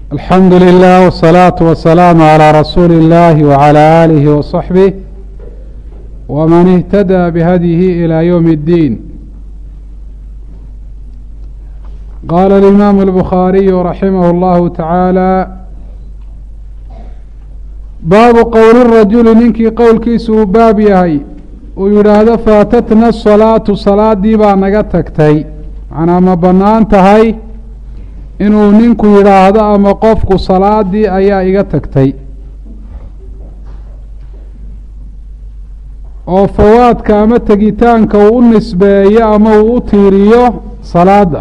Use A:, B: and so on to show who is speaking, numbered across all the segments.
A: الحمد لله والصلاة والسلام على رسول الله وعلى آله وصحبه ومن اهتدى بهديه إلى يوم الدين. قال الإمام البخاري رحمه الله تعالى: باب قول الرجل ninkii qowlkiisuu baab yahay uu yidhaahdo faatatna الصalaatu salaadii baa naga tagtay, macnaa ma bannaan tahay inuu ninku yidhaahdo ama qofku salaadii ayaa iga tagtay, oo fawaadka ama tegitaanka uu u nisbeeyo ama uu u tiiriyo salaada.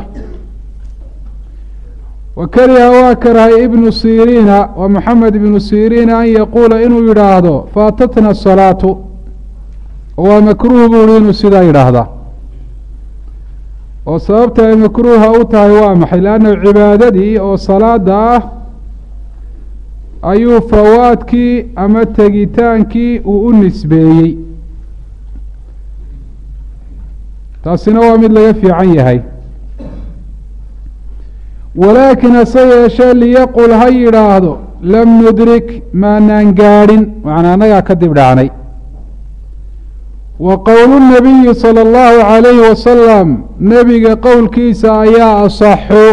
A: wakariha waa karahay ibnu siriina wa moxamed ibnu siriina an yaquula inuu yidhaahdo faatatna asalaatu, waa makruuh buu ihi inuu sidaa yidhaahda. oo sababta ay makruuha u tahay waa maxay? leanna cibaadadii oo salaada ah ayuu fawaadkii ama tegitaankii uu u nisbeeyey, taasina waa mid laga fiican yahay. walaakin hase yeeshee liyaqul ha yidhaahdo lam nudrik maanaan gaadhin, macnaa annagaa kadib dhacnay. wa qowlu nabiyi sala allahu calayhi wasalam, nebiga qowlkiisa ayaa asaxu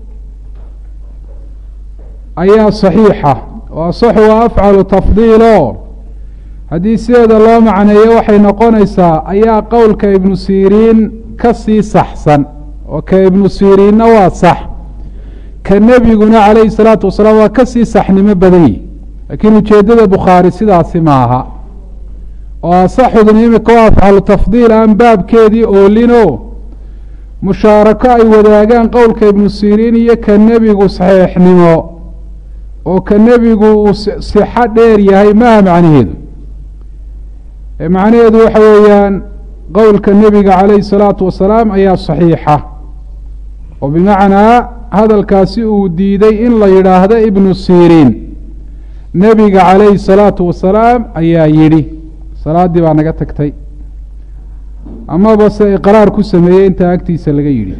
A: ayaa saxiixa, oo asaxu waa afcalu tafdiilo, haddii sideeda loo macneeyo waxay noqonaysaa ayaa qowlka ibnu siriin ka sii saxsan, oo ka ibnu siriinna waa sax, ka nebiguna calayhi salaatu wasalaam waa ka sii saxnimo badan yihi. laakiin ujeeddada bukhaari sidaasi maaha, oo asaxuduna imika waa afcalu tafdiil aan baabkeedii oolinoo mushaarako ay wadaagaan qowlka ibnu siriin iyo ka nebigu saxiixnimo, oo ka nebigu uu sixo dheer yahay maaha macnaheedu. macnaheedu waxa weeyaan qowlka nebiga calayhi salaatu wasalaam ayaa saxiixa, oo bimacnaa hadalkaasi uu diiday in la yidhaahdo ibnu siriin, nebiga calayhi salaatu wasalaam ayaa yidhi salaaddii baa naga tagtay, amaba se iqraar ku sameeyey intaa agtiisa laga yidhi.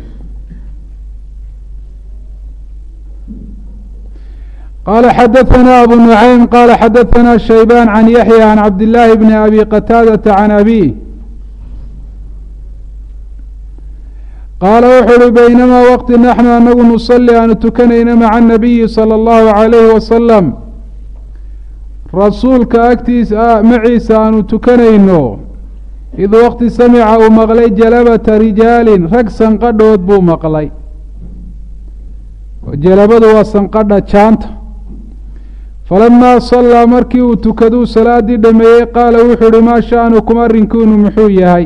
A: qaala xadaثana abu nucaym qaala xadaثana shaybaan can yaxya can cabdillaahi bni abi qataadata can abi qaala wuxuu uhi baynamaa waqti naxnu anagu nusalli aanu tukanayno maca anabiyi salى اllahu عalayhi wasalam, rasuulka agtiisa maciisa aanu tukanayno, id waqti samica uu maqlay jalabata rijaalin, rag sanqadhood buu maqlay. jalabadu waa sanqadha jaanta. falamaa sallaa markii uu tukaduu salaadii dhameeyey qaala wuxuu uhi maa sha'nukum arrinkiinu muxuu yahay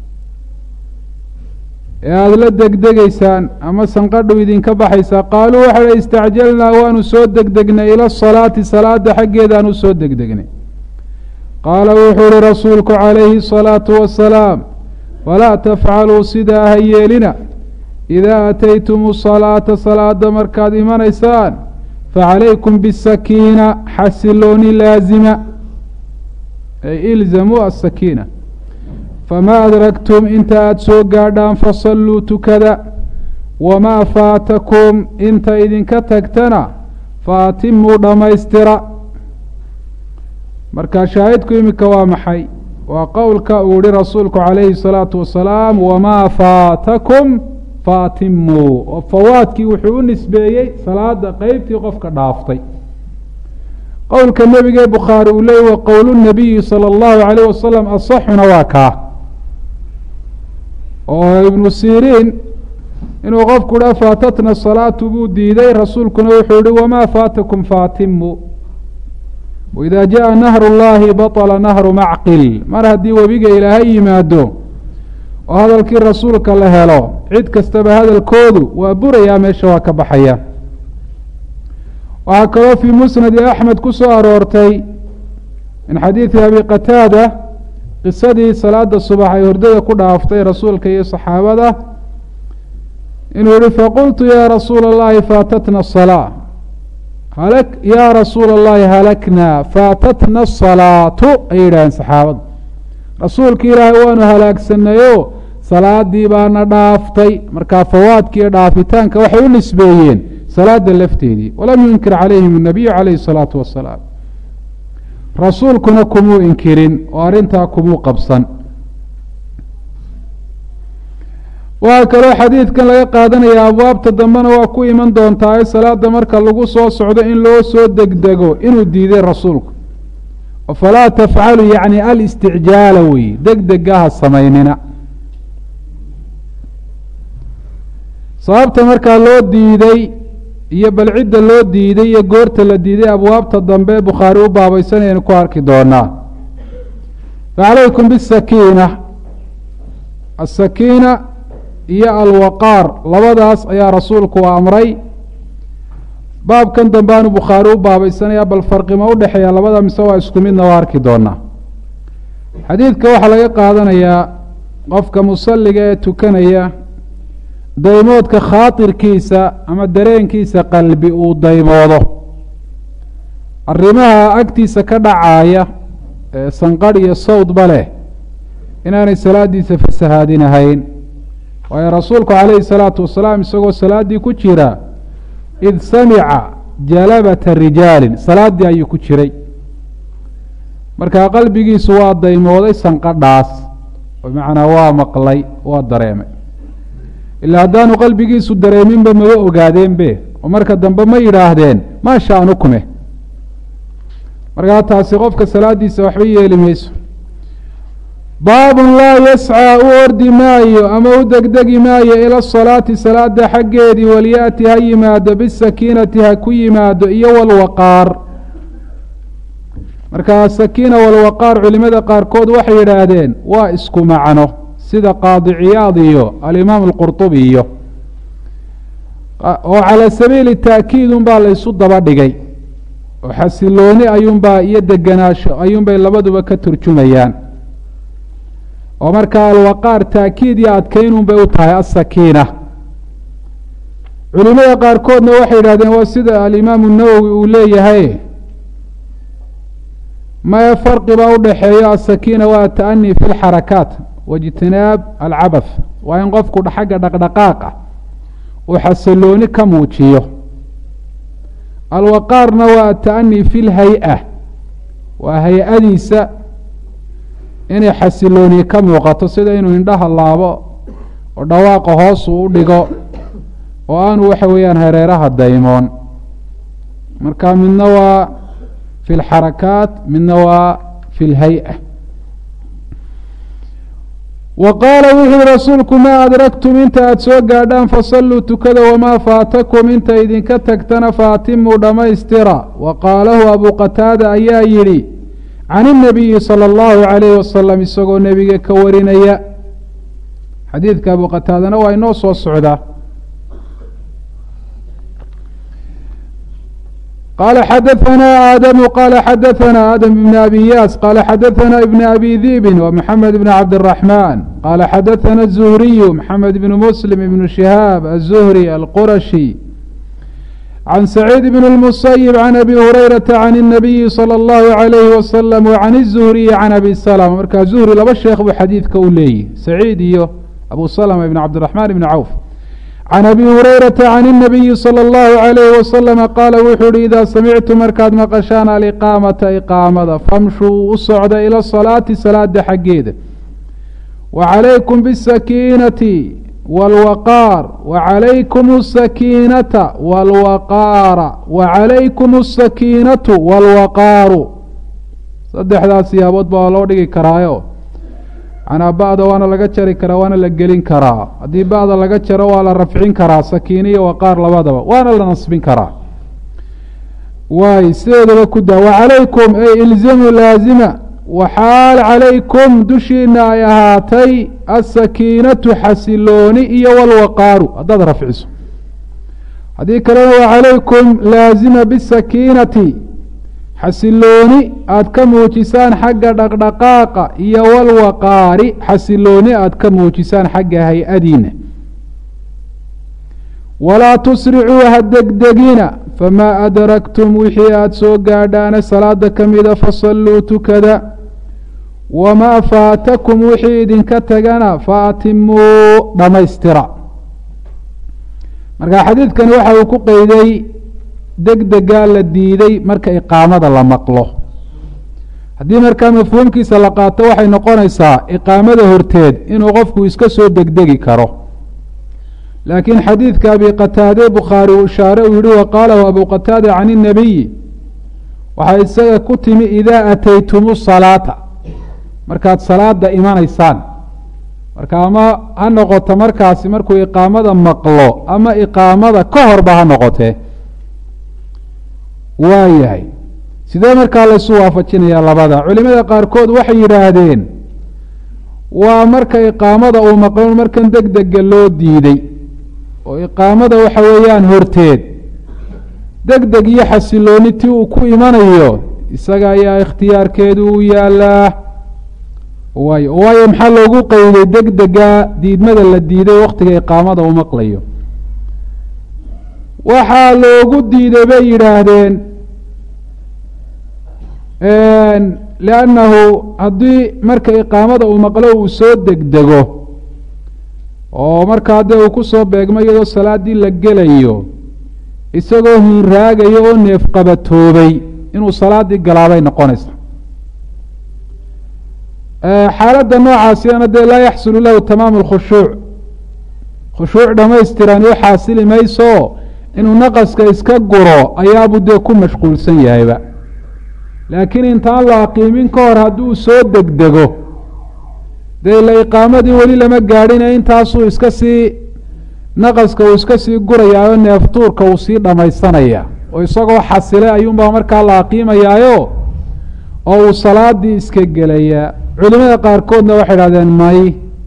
A: ee aada la degdegaysaan ama sanqadhu idinka baxaysaa? qaaluu waxa hi istacjalnaa waanu soo degdegnay ila asalaati, salaada xaggeedaan u soo degdegnay. qaala wuxuu uhi rasuulku calayhi asalaatu wasalaam falaa tafcaluu sidaa ha yeelina, idaa ataytum salaata salaada markaad imanaysaan facalaykum bisakiina, xasilooni laazima, ay ilzamuu asakiina. famaa adragtum inta aada soo gaadhaan fasalluu tukada, wamaa faatakum inta idinka tagtana faatimuu dhammaystira. marka shaahidku imika waa maxay? waa qowlka uu yihi rasuulku calayhi salaatu wasalaam wamaa faatakum faatimuu, oo fawaadkii wuxuu u nisbeeyey salaada qeybtii qofka dhaaftay. qowlka nebigee bukhaari uu leeyay wa qowlu nabiyi sala allahu calayh wasalam asaxuna waa kaa, oo ibnu siriin inuu qofku dha faatatna salaatu buu diiday, rasuulkuna wuxuu yihi wamaa faatakum faatimu. waidaa jaءa nahru اllahi baطla nahru macqil, mar haddii webiga ilaahay yimaado oo hadalkii rasuulka la helo, cid kastaba hadalkoodu waa burayaa, meesha waa ka baxaya. waxaa kaloo fii musnadi axmed ku soo aroortay min xadiidi abi qataada qisadii salaada subax ay hordada ku dhaaftay rasuulka iyo saxaabada, inuu yihi faqultu yaa rasuula اllahi faatatna الصalaa, yaa rasuula اllahi halaknaa faatatna الصalaatu, ayay yidhaaheen saxaabadu, rasuulka ilaahay waanu halaagsanayo salaadii baana dhaaftay. markaa fawaadki iyo dhaafitaanka waxay u nisbeeyeen salaada lafteedii walam yunkir calayhim الnabiyu calayhi الsalaatu wasalaam rasuulkuna kumuu inkirin oo arrintaa kumuu qabsan. waxaa kaloo xadiidkan laga qaadanaya abwaabta dambena waa ku iman doontaa ee salaada marka lagu soo socdo in loo soo degdego inuu diiday rasuulku. falaa tafcalu yacni alisticjaala weeye degdegaha samaynina. sababta markaa loo diiday iyo bal cidda loo diiday iyo goorta la diiday abwaabta dambe bukhaari u baabaysanayanu ku arki doonaa. facalaykum bisakiina, asakiina iyo alwaqaar labadaas ayaa rasuulku amray. baabkan dambeanu bukhaari u baabaysanaya bal farqima udhexeeya labada mise waa isku midna waa arki doonaa. xadiidka waxaa laga qaadanayaa qofka musalliga ee tukanaya daymoodka khaatirkiisa ama dareenkiisa qalbi uu daymoodo arrimaha agtiisa ka dhacaaya ee sanqadh iyo sawdba leh inaanay salaadiisa fasahaadinahayn. waayo rasuulku calayhi salaatu wasalaam isagoo salaaddii ku jira id samica jalabata rijaalin salaaddii ayuu ku jiray markaa qalbigiisu waa daymooday sanqadhaas bimacnaa waa maqlay waa dareemay. ilaa haddaanu qalbigiisu dareeminba maba ogaadeenbe oo marka dambe ma yidhaahdeen maa sha'nukume. markaa taasi qofka salaaddiisa waxba yeeli mayso. baabun laa yascaa u ordi maayo ama u degdegi maayo ila asalaati salaada xaggeedii walyaati ha yimaado bisakiinati ha ku yimaado iyo walwaqaar. markaa sakiina walwaqaar culimada qaarkood waxay yidhaahdeen waa isku macno sida qaadi ciyaad iyo alimaam alqurطubi iyo oo calaa sabiili taakiid unbaa laysu daba dhigay oo xasilooni ayuunbaa iyo deganaasho ayuunbay labaduba ka turjumayaan. oo markaa alwaqaar taakiid iyo adkeynun bay u tahay asakiina. culimada qaarkoodna waxay yidhahdeen waa sida alimaamu nawowi uu leeyahay mae farqi baa udhaxeeyo asakiina waa ata'ani fi lxarakaat waijtinaab alcabath waa in qofku xagga dhaqdhaqaaqa uu xasilooni ka muujiyo. alwaqaarna waa ata'ani fi lhay-a waa hay-adiisa inay xasilooni ka muuqato sida inuu indhaha laabo oo dhawaaqa hoosu u dhigo oo aanu waxa weeyaan hareeraha daymoon. marka midna waa fi lxarakaat midna waa fi lhay-a. wa qaala wuxu uhi rasuulku maa adraktum inta aada soo gaadhaan fasalluu tukada wamaa faatakum inta idinka tagtana faatimuu dhammaystira. wa qaalahu abu qataada ayaa yidhi can الnabiyi salى اllahu عalayhi wasalam isagoo nebiga ka warinaya. xadiidka abu qataadana waa inoo soo socdaa. qaala xadaثanaa aadamu qaala xadaثanaa aadam ibn abi yaas qaala xadaثanaa ibn abi dhiibin wa maxamed ibn cabdالraxman qaala xadaثana الzuhriyu maxamed ibn muslim ibn shihaab aلzuhri alqurashi can saciid bn اlmusayib can abi hurayrata can الnabiyi salى اllahu عalayhi wasalam wacan الzuhriyi can abi salama. markaa zuhri laba sheekh buu xadiidka u leeyihi saciid iyo abu salama ibn cabdiraxmaan ibn cawf. can abi hurayrata can الnabiyi salى اllahu عalayhi wasalama qaala wuxuu uhi idaa samictu markaad maqashaan aliqaamata iqaamada famshuu u socda ila salaati salaada xaggeeda. wacalaykum bisakiinati wاlwaqaar wacalaykum الsakiinata wاlwaqaara wacalaykum الsakiinatu wاlwaqaaru. saddexdaas siyaabood baa loo dhigi karaayo manaa ba'da waana laga jari karaa waana la gelin karaa. haddii ba'da laga jaro waa la rafcin karaa sakiina iyo waqaar labadaba waana la nasbin karaa. waay sideedaba ku daa wacalaykum ay ilzimu laazima waxaal calaykum dushiina ay ahaatay asakiinatu xasilooni iyo walwaqaaru haddaad rafciso. haddii kalena wacalaykum laazima bisakiinati xasilooni aada ka muujisaan xagga dhaqdhaqaaqa iyo walwaqaari xasilooni aada ka muujisaan xagga hay-adiina. walaa tusricuu ha degdegina famaa adraktum wixii aada soo gaadhaana salaada ka mida fasalluu tukada. wamaa faatakum wixii idinka tagana faatimuu dhammaystira. marka xadiidkani waxa uu ku qeyday degdega la diiday marka iqaamada la maqlo. haddii markaa mafhuumkiisa la qaato waxay noqonaysaa iqaamada horteed inuu qofku iska soo degdegi karo. laakiin xadiidka abi qataade bukhaari uu ishaare uu yihi waqaalahu abu qataada can الnabiyi waxaa isaga ku timi idaa ataytumu salaata markaad salaada imanaysaan. marka ama ha noqoto markaasi markuu iqaamada maqlo ama iqaamada ka horba ha noqotee. waa yahay sidee markaa laysu waafajinayaa labada? culimada qaarkood waxay yidhaahdeen waa marka iqaamada uu maqlo markan degdega loo diiday oo iqaamada waxa weeyaan horteed degdeg iyo xasilooni ti uu ku imanayo isaga ayaa ikhtiyaarkeedu u yaalaa. waayo maxaa loogu qeyday degdega diidmada la diiday waktiga iqaamada uu maqlayo? waxaa loogu diiday bay yidhaahdeen liannahu haddii marka iqaamada uu maqlo uu soo degdego oo markaa dee uu kusoo beegmo iyadoo salaaddii la gelayo isagoo hinraagayo oo neef qabatoobay inuu salaaddii galaabay noqonaysa. xaaladda noocaasina dee laa yaxsulu lahu tamaamu lkhushuuc, khushuuc dhamaystiran u xaasili mayso inuu naqaska iska guro ayaabuu dee ku mashquulsan yahayba. laakiin intaan la aqiimin ka hor hadduu soo degdego dee ila iqaamadii weli lama gaadhine intaasuu iska sii naqaska uu iska sii gurayaa oo neeftuurka uu sii dhamaysanaya oo isagoo xasilay ayuunbaa markaa la aqiimayaayo oo uu salaadii iska gelayaa. culimada qaarkoodna waxay idhahdeen may,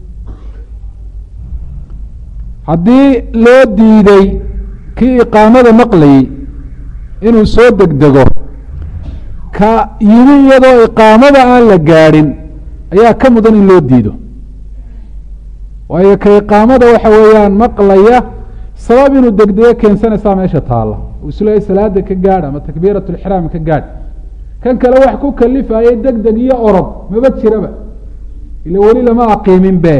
A: haddii loo diiday kii iqaamada maqlayey inuu soo degdego ka yimi iyadoo iqaamada aan la gaadhin ayaa ka mudan in loo diido. waayo ka iqaamada waxa weeyaan maqlaya sabab inuu degdego keensanaysaa meesha taalla uu isleeyahy salaada ka gaadh ama takbiirat lixraam ka gaadh. kan kale wax ku kalifayay degdeg iyo orod maba jiraba ila weli lama aqiimin be.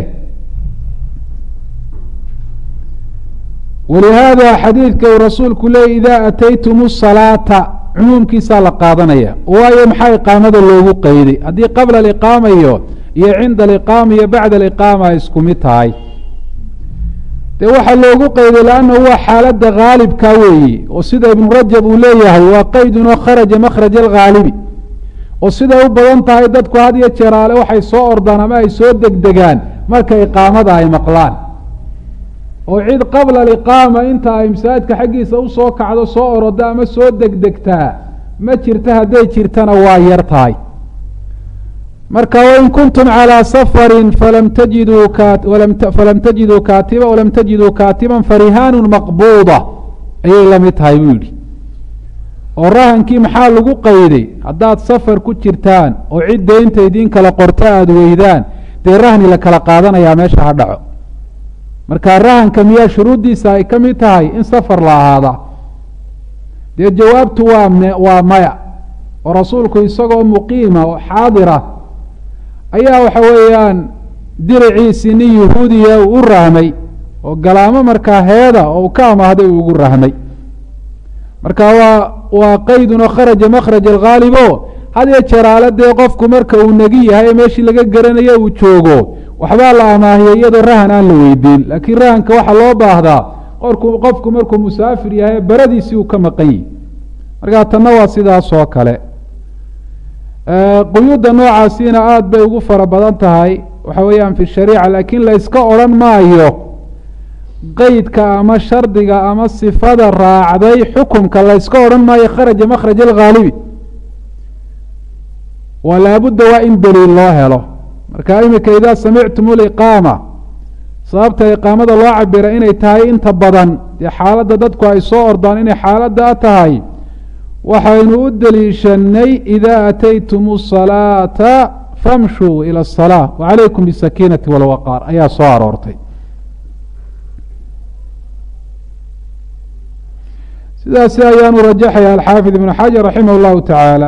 A: walihaada xadiidka uu rasuulku leeyay idaa ataytumu salaata cumuumkiisaa la qaadanaya. waayo maxaa iqaamada loogu qeyday? haddii qabla aliqaama iyo cinda aliqaama iyo bacda aliqaama ay isku mid tahay dee waxaa loogu qeyday lannahu waa xaaladda haalibka weeye oo sida ibnu rajab uu leeyahay waa qeydunoo kharaja makhraja alghaalibi oo siday u badan tahay dadku had iyo jeeraale waxay soo ordaan ama ay soo degdegaan marka iqaamada ay maqlaan. oo cid qabla aliqaama inta ay masaajidka xaggiisa usoo kacdo soo oroda ama soo degdegtaa ma jirta, hadday jirtana waa yar tahay. marka wain kuntum calىa safarin falam tajiduu kaatiba walam tajiduu kaatiba farihaanu maqbuuda ayay la mid tahay buu yidhi. oo rahankii maxaa lagu qeyday? haddaad safar ku jirtaan oo cid deynta idiin kala qorta aada weydaan dee rahni la kala qaadanayaa meesha ha dhaco. marka rahanka miyaa shuruuddiisa ay ka mid tahay in safar la ahaada? dee jawaabtu waa maya. oo rasuulku isagoo muqiima oo xaadira ayaa waxa weeyaan diriciisii nin yahuudiya uu u rahmay oo galaamo markaa heeda oo u ka amaahday uu ugu rahmay. marka waa qeydunoo kharaja makhraja alghaalibo had iyo jeeraale dee qofku marka uu negi yahay ee meeshii laga garanayo uu joogo waxbaa la amaahiyay iyadoo rahan aan la weydiin. laakiin rahanka waxaa loo baahdaa qofku markuu musaafir yahay baradiisii uu ka maqan yihi. markaa tanna waa sidaas oo kale. quyuudda noocaasiina aada bay ugu fara badan tahay waxa weeyaan fi shariica, laakiin la yska odhan maayo qeydka ama shardiga ama sifada raacday xukumka la yska odhan maayo kharaja makhraja alghaalibi. waa laabudda waa in daliil loo helo. marka imika idaa samictum liqaama sababta iqaamada loo cabira inay tahay inta badan dee xaaladda dadku ay soo ordaan inay xaaladda tahay waxaynu u deliishanay idaa ataytum الصalaata famshuu ilى الصalaaة wacalaykum bالsakiinati wاlwaqaar ayaa soo aroortay. sidaasi ayaanu rajaxaya alxaafid ibn xajar raximah اllahu taعaalى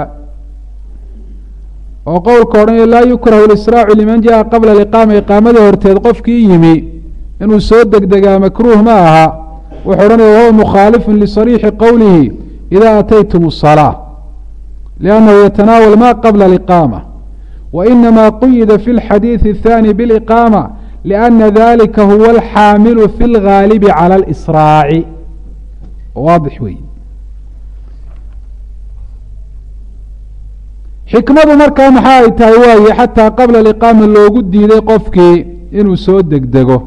A: oo qowlka odhanaya laa yukrahu اlisraacu liman jaءa qabla اliqaama iqaamada horteed qofkii yimi inuu soo degdegaa makruuh ma aha. وحرنا وهو مخالف لصريح قوله إذا أتيتم الصلاة لأنه يتناول ما قبل الإقامة، وإنما قيد في الحديث الثاني بالإقامة لأن ذلك هو الحامل في الغالب على الإسراع. واضح وي. xikmadu markaa maxaa ay tahay waaye xataa qabla aliqaama loogu diiday qofkii inuu soo degdego.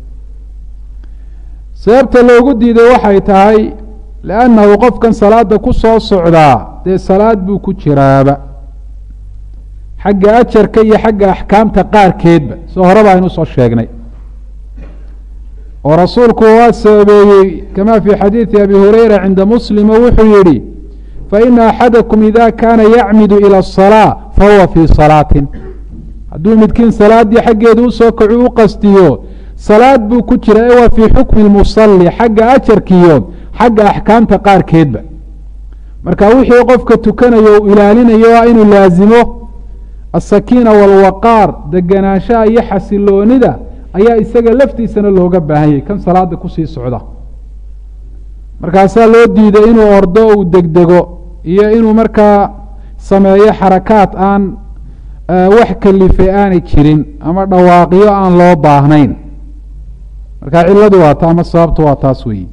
A: sababta loogu diiday waxay tahay liannahu qofkan salaada ku soo socdaa dee salaad buu ku jiraaba, xagga ajarka iyo xagga axkaamta qaarkeedba soo horeba aynu soo sheegnay. oo rasuulku waa sababeeyey kama fii xadiidi abi hurayra cinda muslima wuxuu yihi faina axadakum ida kaana yacmidu ilى الصalاة fahuwa fii salaatin, hadduu midkiin salaaddii xaggeeda usoo kacu u qastiyo salaad buu ku jira ee waa fii xukmi اmusali xagga ajarkiiyo xagga axkaamta qaarkeedba. marka wixii qofka tukanayo uu ilaalinayo waa inuu laazimo aلsakiina wاlwaqaar, deganaanshaha iyo xasiloonida ayaa isaga laftiisana looga baahanyay kan salaada kusii socda. markaasaa loo diiday inuu ordo uu degdego iyo inuu markaa sameeyo xarakaad aan wax kalifay aanay jirin ama dhawaaqyo aan loo baahnayn. marka ciladu waa taa ama sababtu waa taas weyi.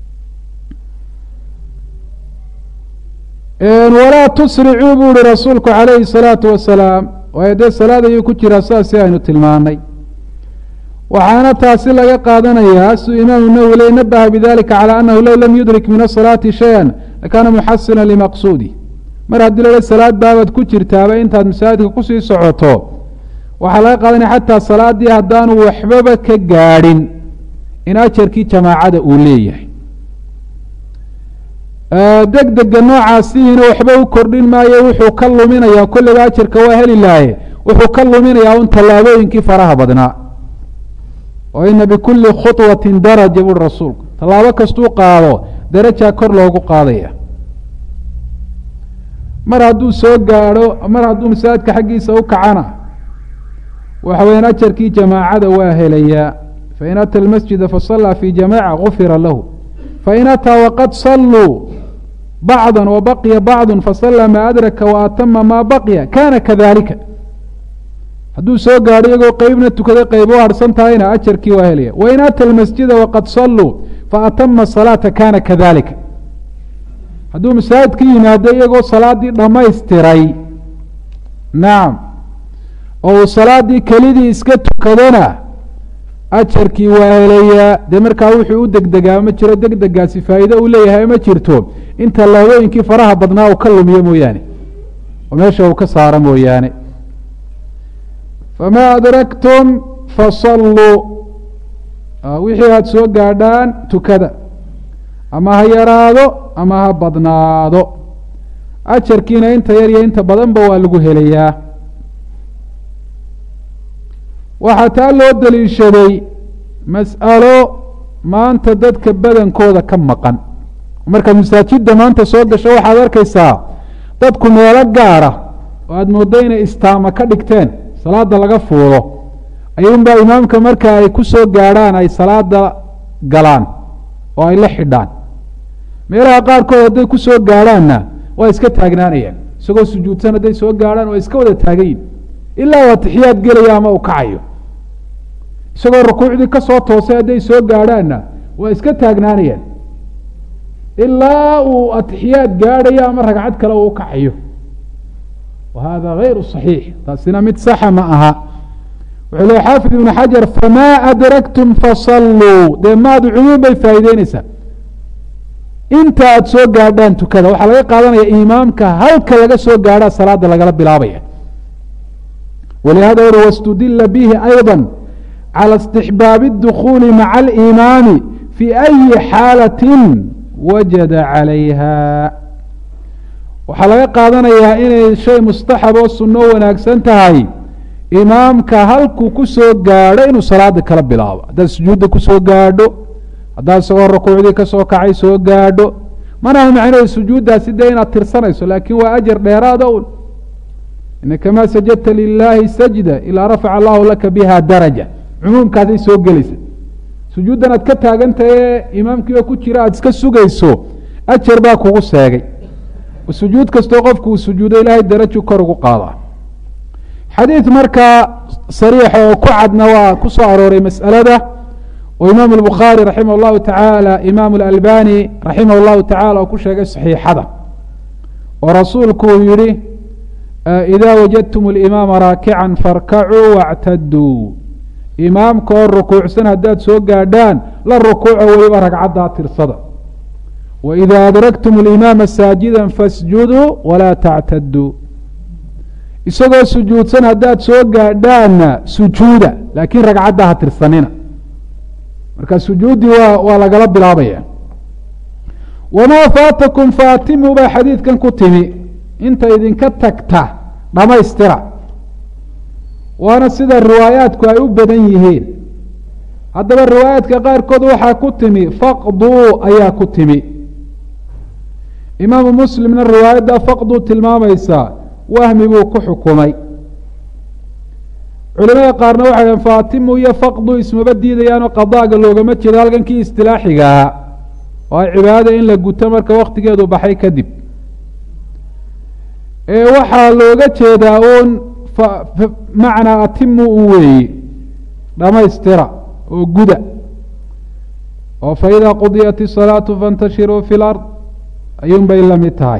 A: walaa tusricuu buu uhi rasuulku calayhi الsalaatu wasalaam, waayo dee salaad ayuu ku jiraa saasi aynu tilmaanay. waxaana taasi laga qaadanayaa siduu imaamu nawwi le nabaha bidalika calى anahu low lam yudrik min asalaati shaya lakaana muxasina limaqsuudi. mar haddii la salaad baabaad ku jirtaaba intaad masaajidka kusii socoto waxaa laga qaadanaya xataa salaadii haddaanu waxbaba ka gaadhin in ajarkii jamaacada uu leeyahay. degdega noocaasiina waxba u kordhin maayo, wuxuu ka luminayaa kolliba ajarka waa heli lahaye wuxuu ka luminayaa un tallaabooyinkii faraha badnaa. oo ina bikuli khuطwati daraja buri rasuulku, tallaabo kastuu qaado darajaa kor loogu qaadaya. mar hadduu soo gaadho, mar hadduu masaajidka xaggiisa u kacana waxa weyaan ajarkii jamaacada waa helayaa. fain ata اlmasjida faصalaa fi jamaca gufira lahu, fain ataa waqad saluu bacضa wabaqiya bacضu fasalaa maa adraka waatama maa baqiya kana kadalika. hadduu soo gaadho iyagoo qeybna tukaday qeyb u harhsan tahayna ajarkii waa helaya. wain ata almasjida waqad saluu faatama salaata kana kadalika. hadduu masaajidka yimaado iyagoo salaadii dhamaystiray nacam oo uu salaadii kelidii iska tukadana ajarkii waa helayaa. dee markaa wuxuu u degdegaa ma jiro, degdegaasi faa'iide uu leeyahay ma jirto inta laabooyinkii faraha badnaa uu ka lumiyo mooyaane oo meesha uu ka saaro mooyaane. famaa adraktum fasalluu, wixii aada soo gaadhaan tukada, ama ha yaraado ama ha badnaado, ajarkiina inta yar iyo inta badanba waa lagu helayaa. waxaa taa loo daliishaday mas'alo maanta dadka badankooda ka maqan. markaad masaajidda maanta soo gasho waxaad arkaysaa dadku meelo gaara oo aada mooddo inay istaama ka dhigteen salaada laga fuulo ayuunbaa imaamka marka ay ku soo gaadhaan ay salaada galaan oo ay la xidhaan. meelaha qaarkood hadday ku soo gaadhaanna waa iska taagnaanayaan, isagoo sujuudsan hadday soo gaadhaan waa iska wada taagayin ilaa waa tixiyaad gelaya ama uu kacayo. isagoo rukuucdii ka soo toosay hadday soo gaadhaanna waa iska taagnaanayaan ilaa uu atixiyaad gaadhayo ama ragcad kale uu kacayo. wahada gayru صaxiix, taasina mid saxa ma aha. wuxuu lehy xaafid ibnu xajar famaa adraktum fasalluu, dee maadu cumuum bay faa'iideyneysaa. inta aada soo gaadhaan tukada waxaa laga qaadanaya imaamka halka laga soo gaadhaa salaada lagala bilaabaya. walihada uri wاstudila bihi ayضا calى اstixbaabi الdukhuuli maca alimaami fii أyi xaalaةi wajada calayha. waxaa laga qaadanayaa inay shay mustaxab oo sunno wanaagsan tahay imaamka halkuu ku soo gaadho inuu salaada kala bilaabo. haddaad sujuudda ku soo gaadho, haddaad isagoo rukuucdii ka soo kacay soo gaadho, manaha macnaheedu sujuuddaasi dee inaad tirsanayso, laakiin waa ajar dheeraada un. inaka maa sajadta lilaahi sajda ilaa rafaca allahu laka biha daraja, cumuumkaasay soo gelaysa. sujuuddan aad ka taagantahe imaamkii oo ku jira aada iska sugayso ajar baa kugu seegay sujuud kastoo qofku uu sujuudo ilaahay daraju kor ugu qaadaa xadiid markaa sariixa oo ku cadna waa ku soo arooray mas'alada oo imaamu albukhaari raximah allahu tacaala imaamu alalbani raximah allahu tacala oo ku sheegay saxiixada oo rasuulku uu yihi idaa wajadtum alimaama raakican farkacuu wاctaduu imaamka oo rukuucsan haddaad soo gaadhaan la rukuuco weliba ragcaddaa tirsada waإida adraktum alimaama saajida fasjuduu walaa tactaduu isagoo sujuudsan haddaad soo gaadhaanna sujuuda laakiin ragcadda ha tirsanina marka sujuuddii waa lagala bilaabaya wamaa faatakum faatimu baa xadiidkan ku timi inta idinka tagta dhamaystira waana sida riwaayaadku ay u badan yihiin haddaba riwaayaadka qaarkood waxaa ku timi faqduu ayaa ku timi imaamu muslimna riwaayadda faqduu tilmaamaysaa wahmi buu ku xukumay culimada qaarna waxay dhaheen faatimu iyo faqdu ismaba diidayaanoo qadaaga loogama jeedo halkan kii istilaaxigaa oo ay cibaadada in la guto marka waktigeedu baxay kadib waxaa looga jeedaa uun macnaa atimu u weeye dhamaystira oo guda oo faidaa qudiyat الsalaatu faاntashiruu fi اlard ayuun bay la mid tahay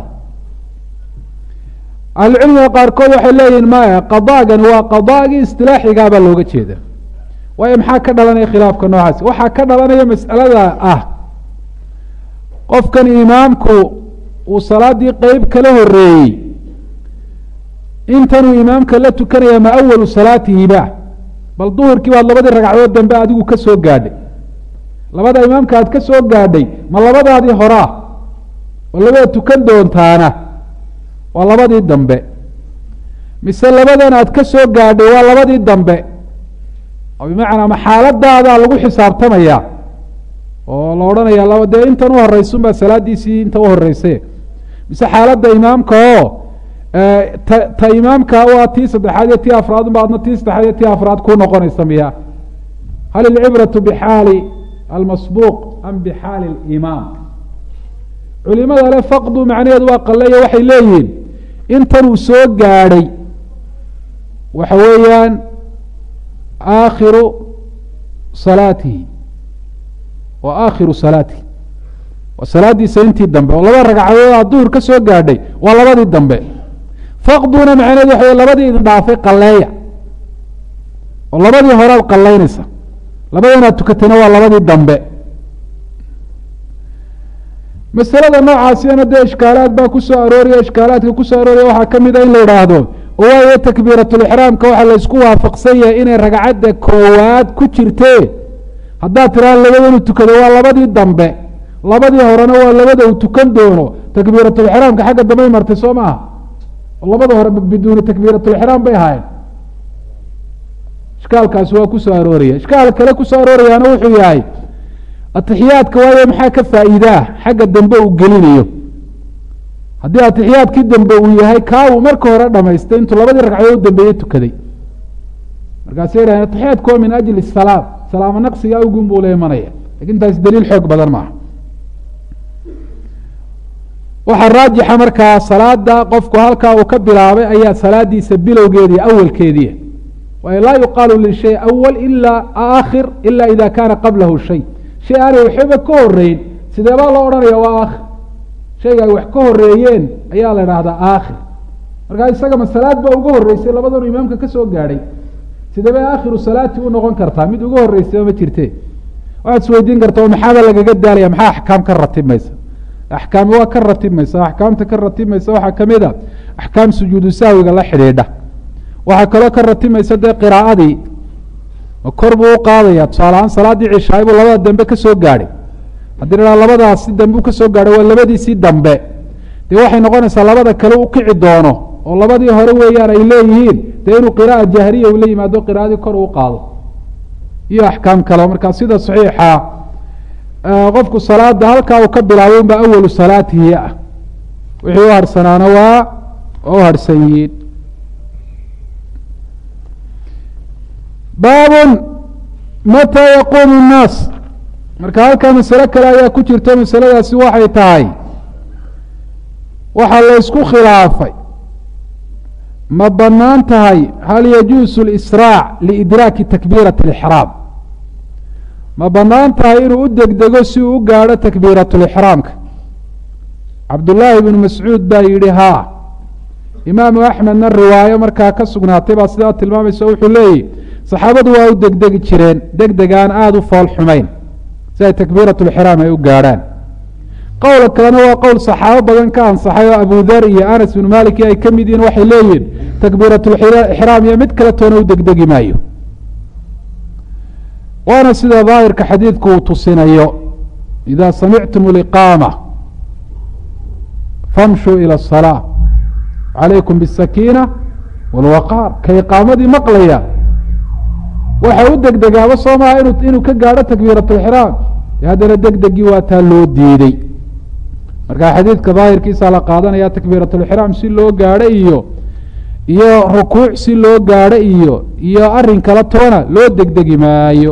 A: ahlucilmiga qaarkood waxay leeyihin maya qadaagani waa qadaagii istilaaxigaabaa looga jeeda waayo maxaa ka dhalanaya khilaafka noocaasi waxaa ka dhalanaya mas'alada ah qofkan imaamku uu salaadii qeyb kala horeeyey intanuu imaamka la tukanaya ma awalu salaatihiba bal duhurkii baad labadii ragcadood dambe adigu ka soo gaadhay labada imaamka aad ka soo gaadhay ma labadaadii horaa oo labada tukan doontaana waa labadii dambe mise labadan aad ka soo gaadhay waa labadii dambe oo bimacnaa ma xaaladaadaa lagu xisaabtamaya oo la odhanaya dee intan u horeysun baa salaadiisii inta u horeyse mise xaaladda imaamka oo ta imaamka waa tii saddexaad iyo tii afraad unba adna tii saddexaad iyo tii afraad ku noqonaysa miya hal ilcibratu bixaali almasbuuq am bixaali alimaam culimada le faqdu macnaheedu waa qaleeya waxay leeyihiin intanuu soo gaadhay waxa weeyaan aakhiru salaatihi wa aakhiru salaatihi waa salaadiisa intii dambe oo laba ragcadood aad duhur ka soo gaadhay waa labadii dambe faqduna macnaheedu waxa labadii idin dhaafay qaleeya oo labadii horead qaleynaysa labadanaad tukatayna waa labadii dambe masalada noocaasina dee ishkaalaad baa ku soo arooriya ishkaalaadka kusoo arooriya waxaa ka mid a in la yidhaahdo waayo takbiiratulixraamka waxaa la isku waafaqsan yahay inay ragcadda koowaad ku jirtee haddaad tiraa labadanu tukado waa labadii dambe labadii horena waa labada uu tukan doono takbiiratulixraamka xagga dambey martay soo maaha oo labada hore biduuni takbiiratulixraam bay ahaayeen ishkaalkaasi waa kusoo arooraya ishkaal kale kusoo aroorayaana wuxuu yahay atixiyaadka waayo maxaa ka faa'iidaa xagga dambe uu gelinayo haddii atixiyaadkii dambe uu yahay kaa uu marka hore dhamaystay intuu labadii ragcadood dambeeye tukaday markaasay yidhahdeen atixiyaadku waa min ajli salaam salaamo naqsiga awgun buu la imanaya lakin taasi daliil xoog badan maaha waxaa raajixa markaa salaada qofku halkaa uu ka bilaabay ayaa salaadiisa bilowgeedii awalkeedii waayo laa yuqaalu lishay awal ilaa aakhir ila ida kaana qablahu shay shay aanay waxba ka horeyn sidee baa loo odhanaya waa aakhir shayga ay wax ka horeeyeen ayaa la idhaahdaa aakhir markaa isaga ma salaad ba uga horeysay labadanu imaamka ka soo gaadhay sidee bay aakhiru salaati u noqon kartaa mid uga horeysaba ma jirte waxaad isweydiin karta oo maxaaba lagaga daalaya maxaa axkaam ka ratibmaysa axkaami waa ka ratibmaysa axkaamta ka ratibmaysa waxaa kamid a axkaam sujuudu sahwiga la xidhiidha waxaa kaloo ka ratibmaysa dee qiraa'adii kor buu u qaadaya tusaaleahaan salaaddii cishaay buu labada dambe ka soo gaadhay haddii la labadaasi dambe u ka soo gaadhay waa labadiisii dambe dee waxay noqonaysaa labada kale u kici doono oo labadii hore weeyaan ay leeyihiin dee inuu qira'a jahriya uu la yimaado qiraa'adii kor uu qaado iyo axkaam kale markaa sida saxiixa qofku salaada halkaa uu ka bilaabay unba awalu salaatihi ah wixii u harsanaana waa u harsan yihiin baab matىa yaquumu الnaas marka halkaa masale kale ayaa ku jirta, masaladaasi waxay tahay waxaa la ysku khilaafay ma banaan tahay hal yajuusu اlisraac liidraaki takbiirati اlixraam, ma banaan tahay inuu u degdego si uu u gaadho takbiiratulixraamka. cabdullaahi bnu mascuud baa yidhi haa, imaamu axmedna riwaayo markaa ka sugnaatay baa sidaa tilmaamaysa, wuxuu leeyihi saxaabadu waa u degdegi jireen degdegaan aada u fool xumayn si ay takbiiratulixraam ay u gaadhaan. qowla kalena waa qowl saxaabo badan ka ansaxay oo abu dar iyo anas bnu malik ay ka mid yihiin, waxay leeyihiin takbiiratulixraam iyo mid kale toona u degdegi maayo. waana sida daahirka xadiidku uu tusinayo, ida samictum liqaama famshuu ilى الصalaaة calaykum bالsakiina wاlwaqaar. ka iqaamadii maqlaya waxa u degdegaaba soo maha inuu ka gaadho takbiiratulixraam, haddana degdegii waa taa loo diiday. marka xadiidka daahirkiisa la qaadanaya takbiiratulixraam si loo gaadho iyo rukuuc si loo gaadho iyo arin kala toona loo degdegi maayo.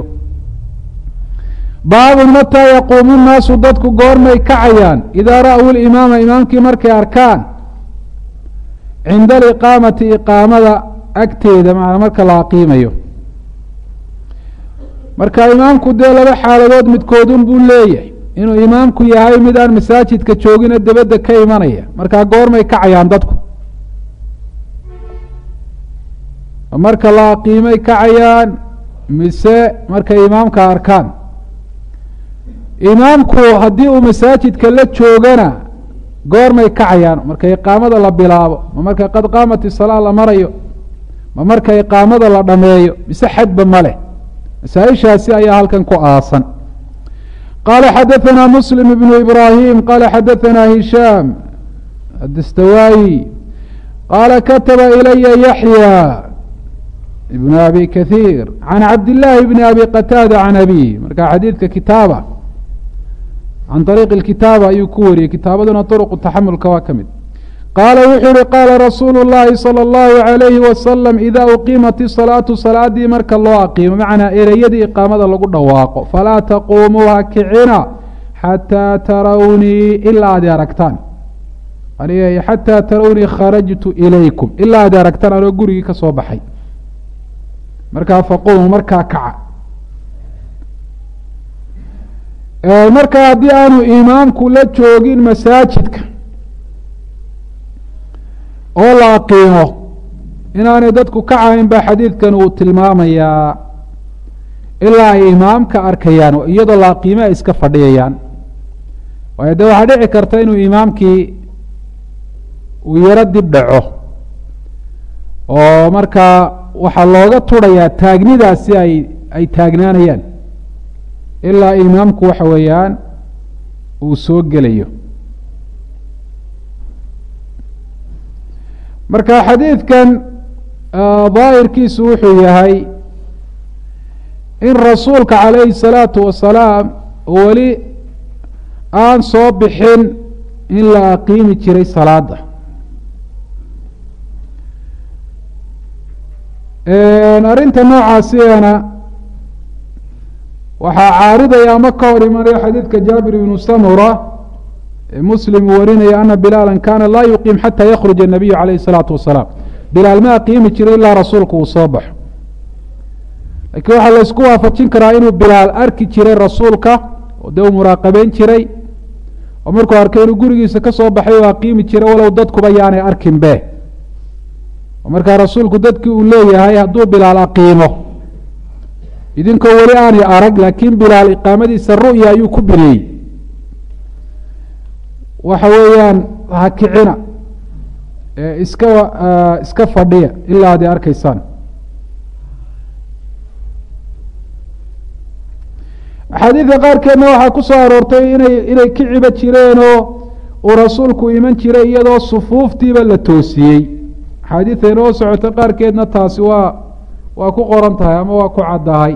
A: baabun mataa yaquumu nnaasu dadku goormay kacayaan idaa ra-w limaama imaamkii markay arkaan cinda aliqaamati iqaamada agteeda macnaa marka la aqiimayo. marka imaamku dee laba xaaladood midkoodun buu leeyahay, inuu imaamku yahay mid aan masaajidka joogina debedda ka imanaya, markaa goormay kacayaan dadku, marka la aqiimay kacayaan mise markay imaamka arkaan. imaamku haddii uu masaajidka la joogana goormay kacayaan, marka iqaamada la bilaabo, ma marka qad qaamati salaa la marayo, ma marka iqaamada la dhameeyo, mise xadba ma leh. masaaishaasi ayaa halkan ku aasan. qaala xadaثana muslim ibnu ibrahim qaala xadaثana hishaam adastawaayi qaala kataba ilaya yaxya ibnu abi kahiir can cabdillaahi bni abi qataada can abihi. marka xadiidka kitaaba can ariiqi kitaaba ayuu ku wariyey, kitaabaduna طurqu taxamulka waa ka mid. qaala wuxuu uhi qaala rasuulu اllahi salى اllahu عalayhi wasalam idaa uqiimat isalaatu salaadii marka loo aqiimo, macnaa ereyadii iqaamada lagu dhawaaqo, falaa taquumuu ha kicina xataa tarawnii ilaa aad aragtaan, xataa tarawnii kharajtu ilaykum, ilaa aad aragtaan anoo gurigii ka soo baxay. markaa faquumu markaa kaca. markaa haddii aanu imaamku la joogin masaajidka oo la aqiimo inaanay dadku kacayn baa xadiidkan uu tilmaamayaa, ilaa ay imaamka arkayaan iyadoo la aqiimo ay iska fadhiyayaan. waayo de waxaa dhici karta inuu imaamkii uu yaro dib dhaco oo markaa waxaa looga turayaa taagnidaasi ay taagnaanayaan ilaa imaamku waxa weeyaan uu soo gelayo. marka xadiidkan daahirkiisu wuxuu yahay in rasuulka calayhi الsalaatu wasalaam weli aan soo bixin in la aqiimi jiray salaada. arrinta noocaasiyana waxaa caaridaya ama ka hor imanaya xadiidka jaabir ibnu samura ee muslim uu warinaya ana bilaala kaana laa yuqiim xataa yakruja الnabiyu calayhi الsalaatu wasalaam. bilaal ma aqiimi jiray ilaa rasuulku uu soo baxo. laakiin waxaa laysku waafajin karaa inuu bilaal arki jiray rasuulka oo dee uu muraaqabeyn jiray, oo markuu arkay inuu gurigiisa ka soo baxay oo aqiimi jiray walow dadkuba yaanay arkin be. markaa rasuulku dadkii uu leeyahay hadduu bilaal aqiimo idinkoo weli aanay arag, laakiin bilaal iqaamadiisa ru'ya ayuu ku bineeyey, waxa weeyaan ha kicina iska fadhiya ilaa ad arkaysaan. axaadiidka qaarkeedna waxaa ku soo aroortay inay kiciba jireenoo uu rasuulku iman jiray iyadoo sufuuftiiba la toosiyey. axaadiida inoo socota qaarkeedna taasi waa ku qoran tahay ama waa ku caddahay.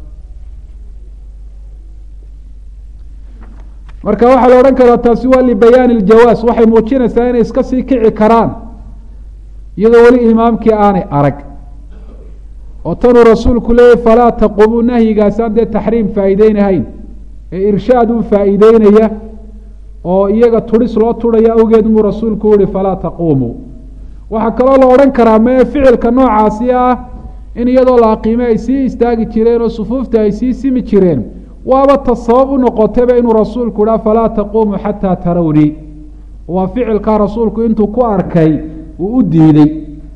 A: marka waxaa la odhan karaa taasi waa libayaani iljawaas, waxay muujinaysaa inay iska sii kici karaan iyadoo weli imaamkii aanay arag. oo tanuu rasuulku leeyay falaa taquumuu nahyigaasaan dee taxriim faa'iideynahayn ee irshaad u faa'iideynaya oo iyaga turis loo turhaya awgeed muu rasuulku uhi falaa taquumuu waxaa kaloo la odhan karaa mee ficilka noocaasi ah in iyadoo la aqiime ay sii istaagi jireen oo sufuufta ay sii simi jireen waaba ta sabab u noqotayba inuu rasuulku idhaa falaa taquumuu xataa tarawnii waa ficilkaa rasuulku intuu ku arkay uu u diiday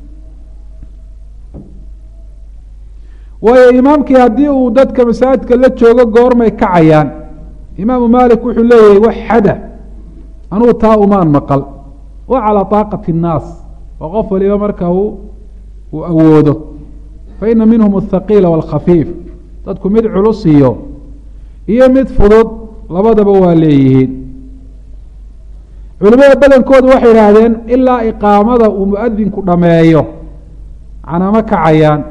A: waayo imaamkii haddii uu dadka masaajidka la joogo goormay kacayaan imaamu maalik wuxuu leeyahay wax xada anuu taa umaan maqal wa calaa taaqati الnaas oo qof waliba marka uu awoodo faina minhum الthaqiila wاlkhafiif dadku mid culus iyo mid fudud labadaba waa leeyihiin culimada badankoodu waxay idhaahdeen ilaa iqaamada uu muadinku dhameeyo canama kacayaan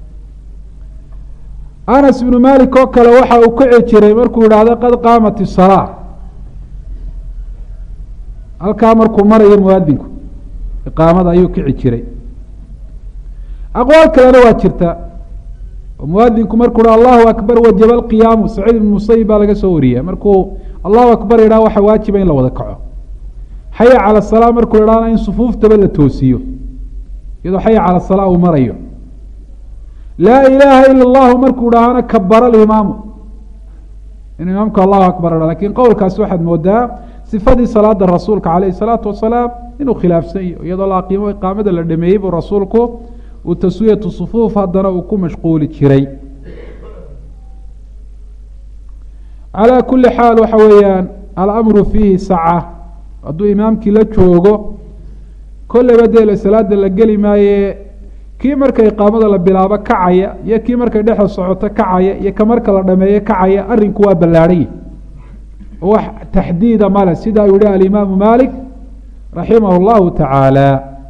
A: anas ibnu malik oo kale waxa uu kici jiray markuu yidhaahdo qad qaamat الsalaa halkaa markuu marayo muadinku iqaamada ayuu kici jiray aqwaal kalena waa jirta muadinku markuu ha allahu akbar wajaba alqiyaamu saciid ibn musayib baa laga soo wariya markuu allahu akbar yidhaha waxa waajiba in la wada kaco xaya cala salaa markuu idhaana in sufuuftaba la toosiyo iyadoo xaya cala salaa uu marayo laa ilaaha ila allahu markuu idhaahana kabara alimaamu in imaamku allahu akbar idha lakin qowlkaasi waxaad moodaa sifadii salaada rasuulka calayhi salaatu wasalaam inuu khilaafsan yaho iyadoo la aqiimo iqaamada la dhameeyey buu rasuulku uu taswiyatu sufuuf haddana uu ku mashquuli jiray calaa kuli xaal waxa weeyaan alamru fiihi saca hadduu imaamkii la joogo kolleyba dee salaada la geli maaye kii marka iqaamada la bilaabo kacaya iyo kii markay dhexda socoto kacaya iyo ka marka la dhameeyo kacaya arrinku waa ballaadhay oo wax taxdiida male sidaa uu yihi alimaamu malik raximah اllahu tacaala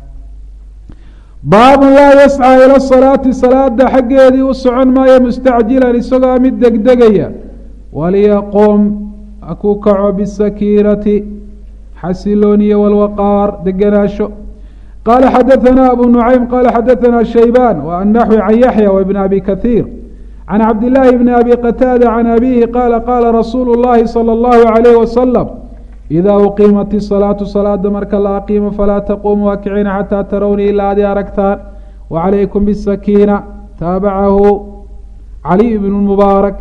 A: baabun laa yascى ilى salaati salaada xaggeedii u socon maayo mustacjilan isagoo mid degdegaya waliyaqum hakuu kaco bisakiinati xasilooniya wاlwaqaar deganaasho qala xadaثana abu nucaym qala xadaثana shaybaan w annaxwi can yaxya wbn abi kahiir can cabdillaahi bni abi qataada can abihi qaala qaala rasuulu اllahi salى اllahu عalayh wasalam idaa uqiimat isalaatu salaada marka la aqiimo falaa taquumuu akiciina xataa tarawnii ilaa adi aragtaan wacalaykum bisakiina taabacahu caliy ibnu mubaarak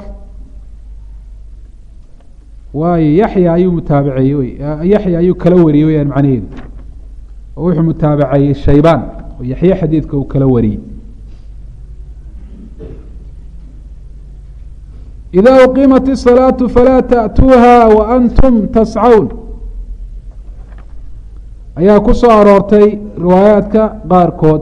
A: waayo yaxya ayuu mutaabaceeyey yaxya ayuu kala wariyey weyaan macnaheedu oo wuxuu mutaabaceeyey shaybaan oo yaxye xadiidka uu kala wariyey idaa uqiimat isalaatu falaa ta'tuuha wa antum tascawn ayaa ku soo aroortay riwaayaadka qaarkood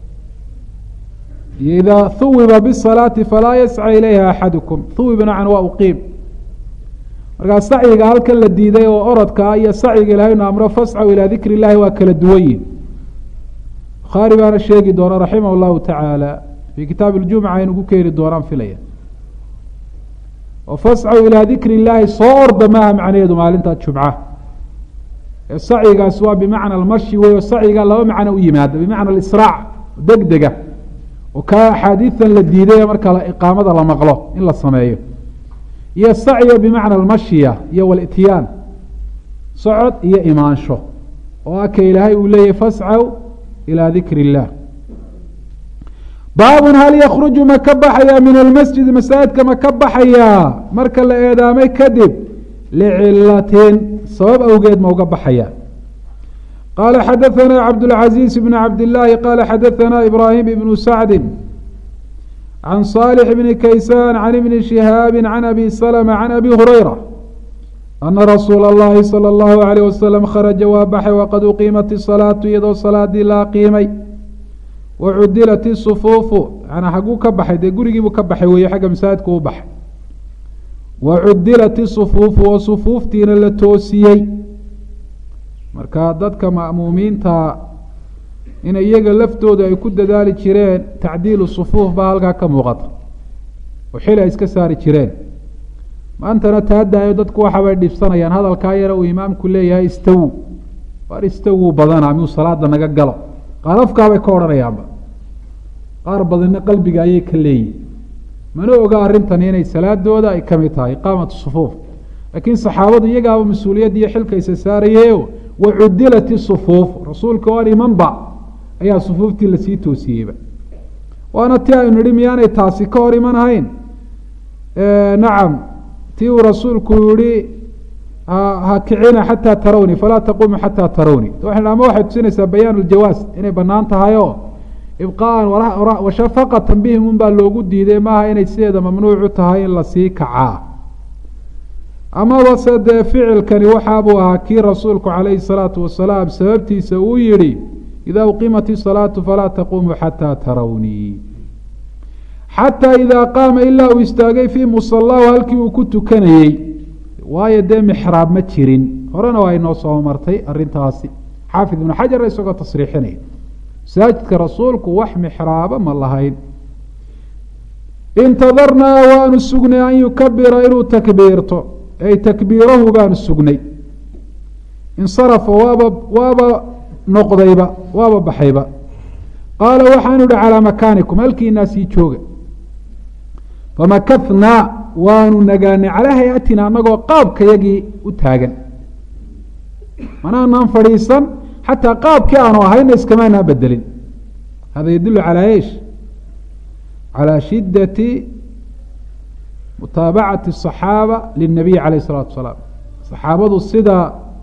A: iyo idaa huwiba bisalaati falaa yasca ilayha axadukum huwibna can waa uqiim markaa sacyiga halkan la diiday oo orodkaa iyo sacyiga ilahaynu amro fascaw ilaa dikri illahi waa kala duwan yihin bukhaari baana sheegi doona raximah llahu tacaala fii kitaabi اljumca aynu ku keeni doonaan filaya oo fascaw ilaa dikri illaahi soo orda maaha macnaheedu maalinta jumca ee sacyigaas waa bimacna almashi wey oo sacyiga laba macno u yimaada bimacna alisraac degdega oo kaa axaadiidan la diiday marka iqaamada la maqlo in la sameeyo iyo sacya bimacna almashiya iyo walityaan socod iyo imaansho oo aka ilaahay uu leeyahy fascaw ilaa dikri illah baabun hal yakruju ma ka baxayaa min almasjidi masaajidka ma ka baxayaa marka la eedaamay kadib licilatin sabab awgeed ma uga baxaya qaala xadaثana cabdاlcaزiiz bn cabdillaahi qaala xadaثana ibraahim ibnu sacdi can صaalح bni kaysaan can ibni shihaabi can abi slma can abi hurayra ana rasuula اllahi salى اllahu عalيyh wasalam kharaja waa baxay waqad uqiimat الsalaatu iyadoo salaadii la aqiimay wacudilat isufuufu yanaa xagguu ka baxay dee gurigiibuu ka baxay weeye xagga masaajidku u baxay wacudilat isufuufu oo sufuuftiina la toosiyey marka dadka ma'muumiinta inay iyaga laftooda ay ku dadaali jireen tacdiilu sufuuf baa halkaa ka muuqata oo xili ay iska saari jireen maantana taadaayo dadku waxabay dhibsanayaan hadalkaa yara uu imaamku leeyahay istawu waar istawuu badanaa miyuu salaada naga galo qaarafkaabay ka odhanayaanba qaar badanna qalbiga ayay ka leeyihin mana oga arrintani inay salaadooda ay ka mid tahay iqaamatu sufuuf laakiin saxaabadu iyagaaba mas-uuliyadda iyo xilka isa saarayeyo wacudilat isufuuf rasuulka oan imanba ayaa sufuuftii lasii toosiyeyba waana ti aynu nihi miyaanay taasi ka hor iman ahayn nacam ti uu rasuulku yihi ha kicina xataa tarawni falaa taquumu xataa tarawni ama waxay tusinaysaa bayaan ljawaas inay banaan tahay oo ibqaaan washafaqatan bihim un baa loogu diiday maaha inay sideeda mamnuucu tahay in lasii kacaa amaba se dee ficilkani waxaabuu ahaa kii rasuulku calayhi الsalaatu wasalaam sababtiisa uu yihi ida uqimat الsalaatu falaa taquumu xataa tarawnii xataa idaa qaama ilaa uu istaagay fii musalaahu halkii uu ku tukanayey waayo dee mixraab ma jirin horena waa inoo soo martay arintaasi xaafid ibnu xajar isagoo tasriixinaya masaajidka rasuulku wax mixraaba ma lahayn intadarnaa waanu sugnay an yukabira inuu takbiirto ay takbiirahu baanu sugnay insarafa waaba noqdayba waaba baxayba qaala waxaanu ihi calaa makaanikum halkiinaa sii jooga famakathnaa waanu nagaanay calaa hay-atina anagoo qaabkayagii u taagan manaanaan fadhiisan xataa qaabkii aanu ahayna iskamaanaa bedelin hada yadulu calaa esh calaa shidati mutaabacati الصaxaaba lلnabiy calayh الsalaatu wasalaam saxaabadu sida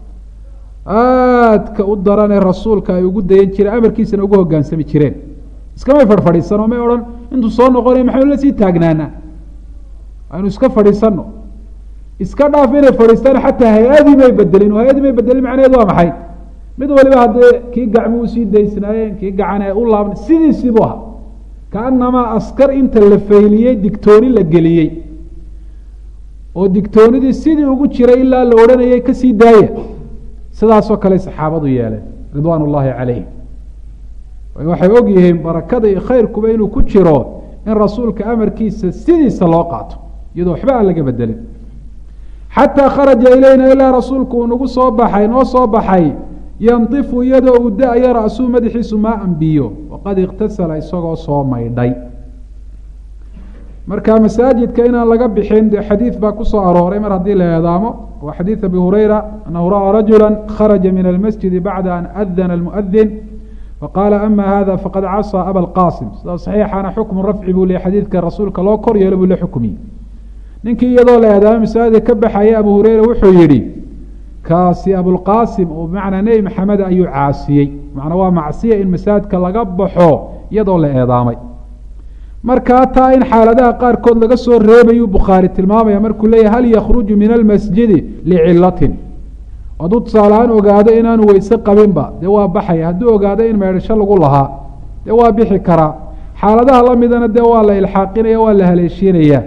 A: aadka u daran ee rasuulka ay ugu dayan jireen amarkiisana ugu hogaansami jireen iskamay fadhfadhiisan oo may odhan intuu soo noqonay maxaynu la sii taagnaanaa aynu iska fadhiisano iska dhaaf inay fadhiistaan xataa hay-adii may bedelin oo hay-adii may bedelin macnaheedu waa maxay mid waliba haddee kii gacmu usii daysnaayeen kii gacan u laabna sidiisiibu ahaa kaanamaa askar inta la fayliyey digtooni la geliyey oo digtoonidii sidii ugu jiray ilaa la odhanayay kasii daaya sidaasoo kale saxaabadu yeeleen ridwaan ullaahi calayhim waxay og yihiin barakada iyo khayrkuba inuu ku jiro in rasuulka amarkiisa sidiisa loo qaato iyadoo waxba aan laga bedelin xataa kharaja ilayna ilaa rasuulku uu nagu soo baxay noo soo baxay yandifu iyadoo uu da-yo ra-suu madaxiisu maa anbiyo waqad iktasala isagoo soo maydhay marka masaajidka inaan laga bixin de xadiid baa kusoo arooray mar haddii la eedaamo waa xadiid abi hurayra anahu ra'a rajula kharaja min almasjidi bacda an adana almuadin faqaala ama hada faqad casaa aba lqasim sida saxiixana xukmu rafci buu leey xadiidka rasuulka loo kor yeelo buu la xukmiyey ninkii iyadoo la eedaamo masaajidka ka baxaya abu hureyra wuxuu yihi kaasi abulqasim oo bimacnaa nebi maxamed ayuu caasiyey macnaa waa macsiya in masaajidka laga baxo iyadoo la eedaamay markaa taa in xaaladaha qaarkood laga soo reebayuu bukhaari tilmaamaya markuu leeyahy hal yakruju min almasjidi licilatin hadduu tusaalehaan ogaado inaanu weyse qabinba dee waa baxaya hadduu ogaado in meedhasho lagu lahaa dee waa bixi karaa xaaladaha lamidana dee waa la ilxaaqinaya waa la haleeshiinaya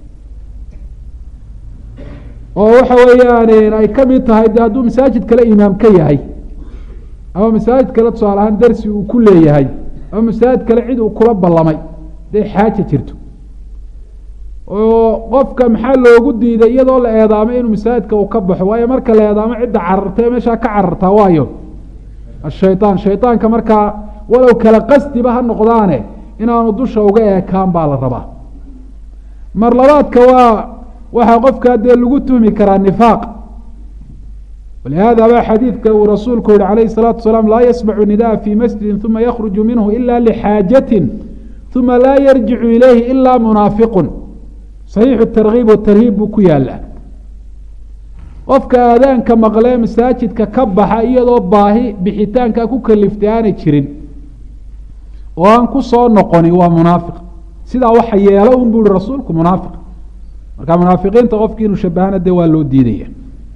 A: oo waxa weeyaan ay ka mid tahay de hadduu masaajid kale imaam ka yahay ama masaajid kale tusaale ahaan darsi uu ku leeyahay ama masaajid kale cid uu kula ballamay day xaaja jirto oo qofka maxaa loogu diiday iyadoo la eedaamay inuu masaajidka uu ka baxo waayo marka la eedaamo cidda carartay meeshaa ka carartaa waayo ashayطaan shayطaanka markaa walow kala qasdiba ha noqdaane inaanu dusha uga eekaan baa la rabaa mar labaadka waxaa qofkaa dee lagu tuhmi karaa nifaaq walihada ba xadiidka uu rasuulku yihi calayh الsalaatu wasalaam laa yasmacu nidaa fi masjidi uma yakruju minhu ila lxaajatin uma laa yarjicu ilayhi ilaa munaafiqun saxiixu tarkiib watarhiib buu ku yaala qofka aadaanka maqlee masaajidka ka baxa iyadoo baahi bixitaanka ku kaliftay aanay jirin oo aan ku soo noqoni waa munaafiq sidaa waxa yeelo un bu ihi rasuulku munaafiq marka munaafiqiinta qofkii inuu shabahana dee waa loo diidaya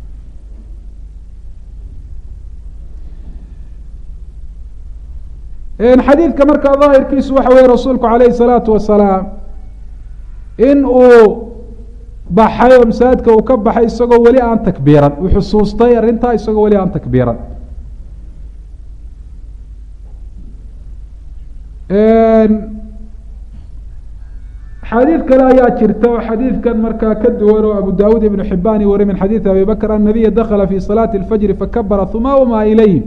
A: xadiidka markaa daahirkiisu waxa weye rasuulku calayhi الsalaatu wasalaam in uu baxay oo masaajidka uu ka baxay isagoo weli aan takbiiran uu xusuustay arrintaa isagoo weli aan takbiiran xadiid kale ayaa jirta oo xadiidkan markaa ka duwan oo abu dawuud ibnu xibaan wari min xadiidi abi bakr an nabiya dakla fi salaati اlfajri fakabara uma wama ilayhim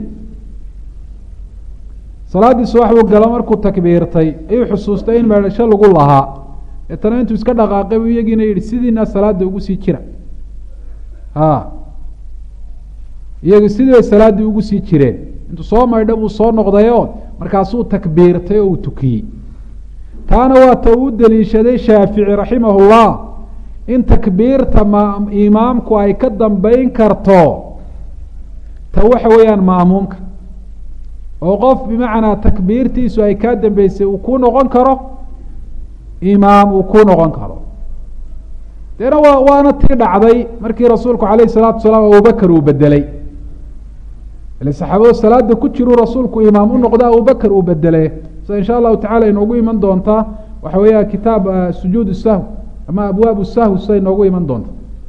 A: salaaddii subax buu galo markuu takbiirtay ayuu xusuustay in meedhasho lagu lahaa deetana intuu iska dhaqaaqay buu iyagiina yihi sidiina salaada ugu sii jira iyagu sidii bay salaaddii ugu sii jireen intuu soo maydho buu soo noqdayoo markaasuu takbiirtay oo uu tukiyey taana waa ta uu deliishaday shaafici raximahullah in takbiirta imaamku ay ka dambeyn karto ta waxa weeyaan maamuumka oo qof bimacnaa takbiirtiisu ay kaa dambeysay uu ku noqon karo imaam uu ku noqon karo deena waana tii dhacday markii rasuulku calayh الsalaatu wasalaam abubakr uu bedelay ile saxaabada salaada ku jiruu rasuulku imaam u noqda abubakr uu bedele sida in sha allahu tacala inoogu iman doontaa waxa weeya kitaab sujuud sahw ama abwaab sahw sida inoogu iman doonta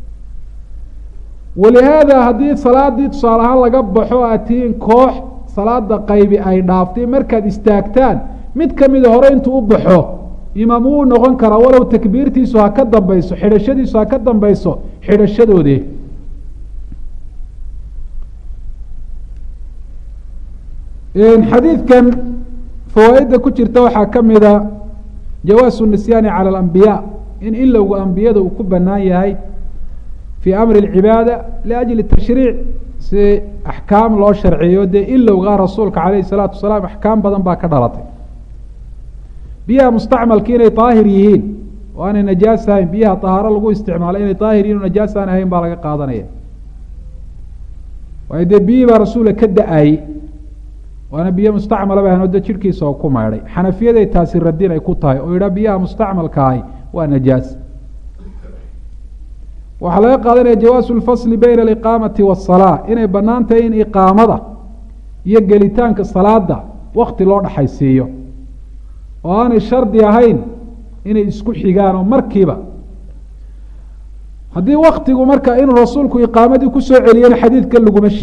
A: walihaada haddii salaadii tusaale ahaan laga baxo atiin koox salaada qaybi ay dhaaftay markaad istaagtaan mid kamida hore intuu u baxo imaam wuu noqon karaa walow takbiirtiisu ha ka dambeyso xidhashadiisu ha ka dambeyso xidhashadoodii xadiidkan fawaaidda ku jirta waxaa kamida jawaasu nisyaani calى اlambiya in ilowga ambiyada uu ku banaan yahay fii amri اlcibaada liajli tashriic si axkaam loo sharciyo dee ilowga rasuulka calayh الsalaatu wasalaam axkaam badan baa ka dhalatay biyaha mustacmalki inay daahir yihiin oo aanay najaas ahayn biyaha طahaaro lagu isticmaalo inay daahir yihin o najaas aan ahayn baa laga qaadanaya waayo dee biyihii baa rasuula ka da-ayey waana biyo mustacmala ba ahan o de jidhkiisa oo ku maydhay xanafiyaday taasi radin ay ku tahay oo yidhaa biyaha mustacmalkaahi waa najaas waxaa laga qaadanaya jawaasu lfasli bayna aliqaamati wasalaa inay banaan tahay in iqaamada iyo gelitaanka salaada wakti loo dhaxaysiiyo oo aanay shardi ahayn inay isku xigaan oo markiiba haddii waktigu marka inuu rasuulku iqaamadii kusoo celiyana xadiidkan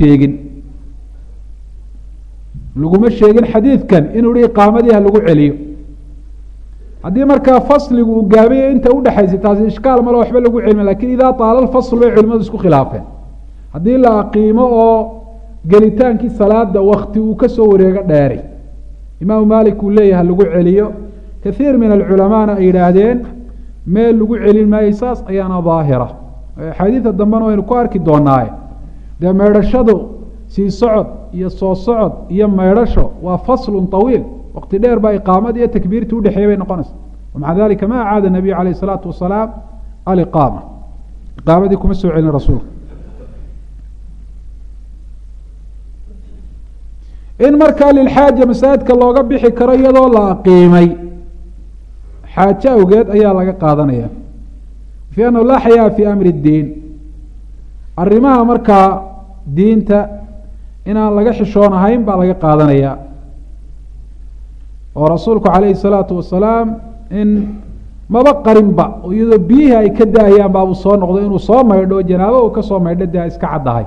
A: laguma sheegin xadiidkan inuu hi iqaamadii ha lagu celiyo haddii markaa fasligu uu gaabaya inta udhexaysay taasi ishkaal malo waxba lagu celima lakin idaa taala fasl bay culimadu isku khilaafeen haddii la aqiimo oo gelitaankii salaada wakti uu kasoo wareego dheeray imaamu malik uu leeyahay lagu celiyo kaiir min alculamaana ay yidhaahdeen meel lagu celin maayo saas ayaana daahira axaadiida dambena waynu ku arki doonaaye dee meydhashadu sii socod iyo soo socod iyo meydhasho waa faslu طawiil wakti dheer baa iqaamada iyo takbiirtii udhexeeya bay noqonaysa maca dalika ma acaada nabiyu alayh الsalaatu wasalaam aliqaama iqaamadii kuma soo celin rasuulka in markaa lilxaaja masaajidka looga bixi karo iyadoo la aqiimay xaajo awgeed ayaa laga qaadanaya fi annahu laa xayaa fi amri اdiin arrimaha markaa diinta inaan laga xishoon ahayn baa laga qaadanaya oo rasuulku calayhi الsalaatu wasalaam in maba qarinba iyadoo biyihii ay ka da-ayaan baabuu soo noqdo inuu soo maydho janaabo uu kasoo maydho dee iska caddahay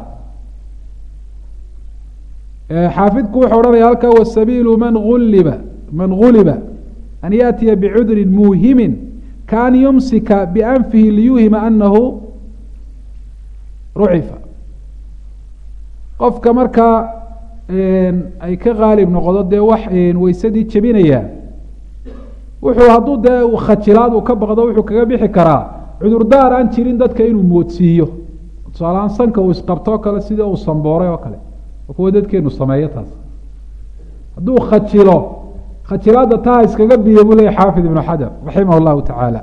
A: xaafidku wuxuu odhanaya halkaa wasabiilu man guliba an yaأtiya bicudrin muuhimin kaan yumsika bianfihi liyuhima anahu rucifa qofka markaa ay ka qaalib noqdo dee wax weysadii jebinayaan wuxuu hadduu dee khajilaad uu ka baqdo wuxuu kaga bixi karaa cudurdaar aan jirin dadka inuu moodsiiyo tusaalahaan sanka uu isqabtoo kale sida uu sambooray oo kale kuwa dadkeenu sameeyo taas hadduu khajilaadda taa iskaga biyo buu leeya xaafid ibnu xajar raximah llahu tacaala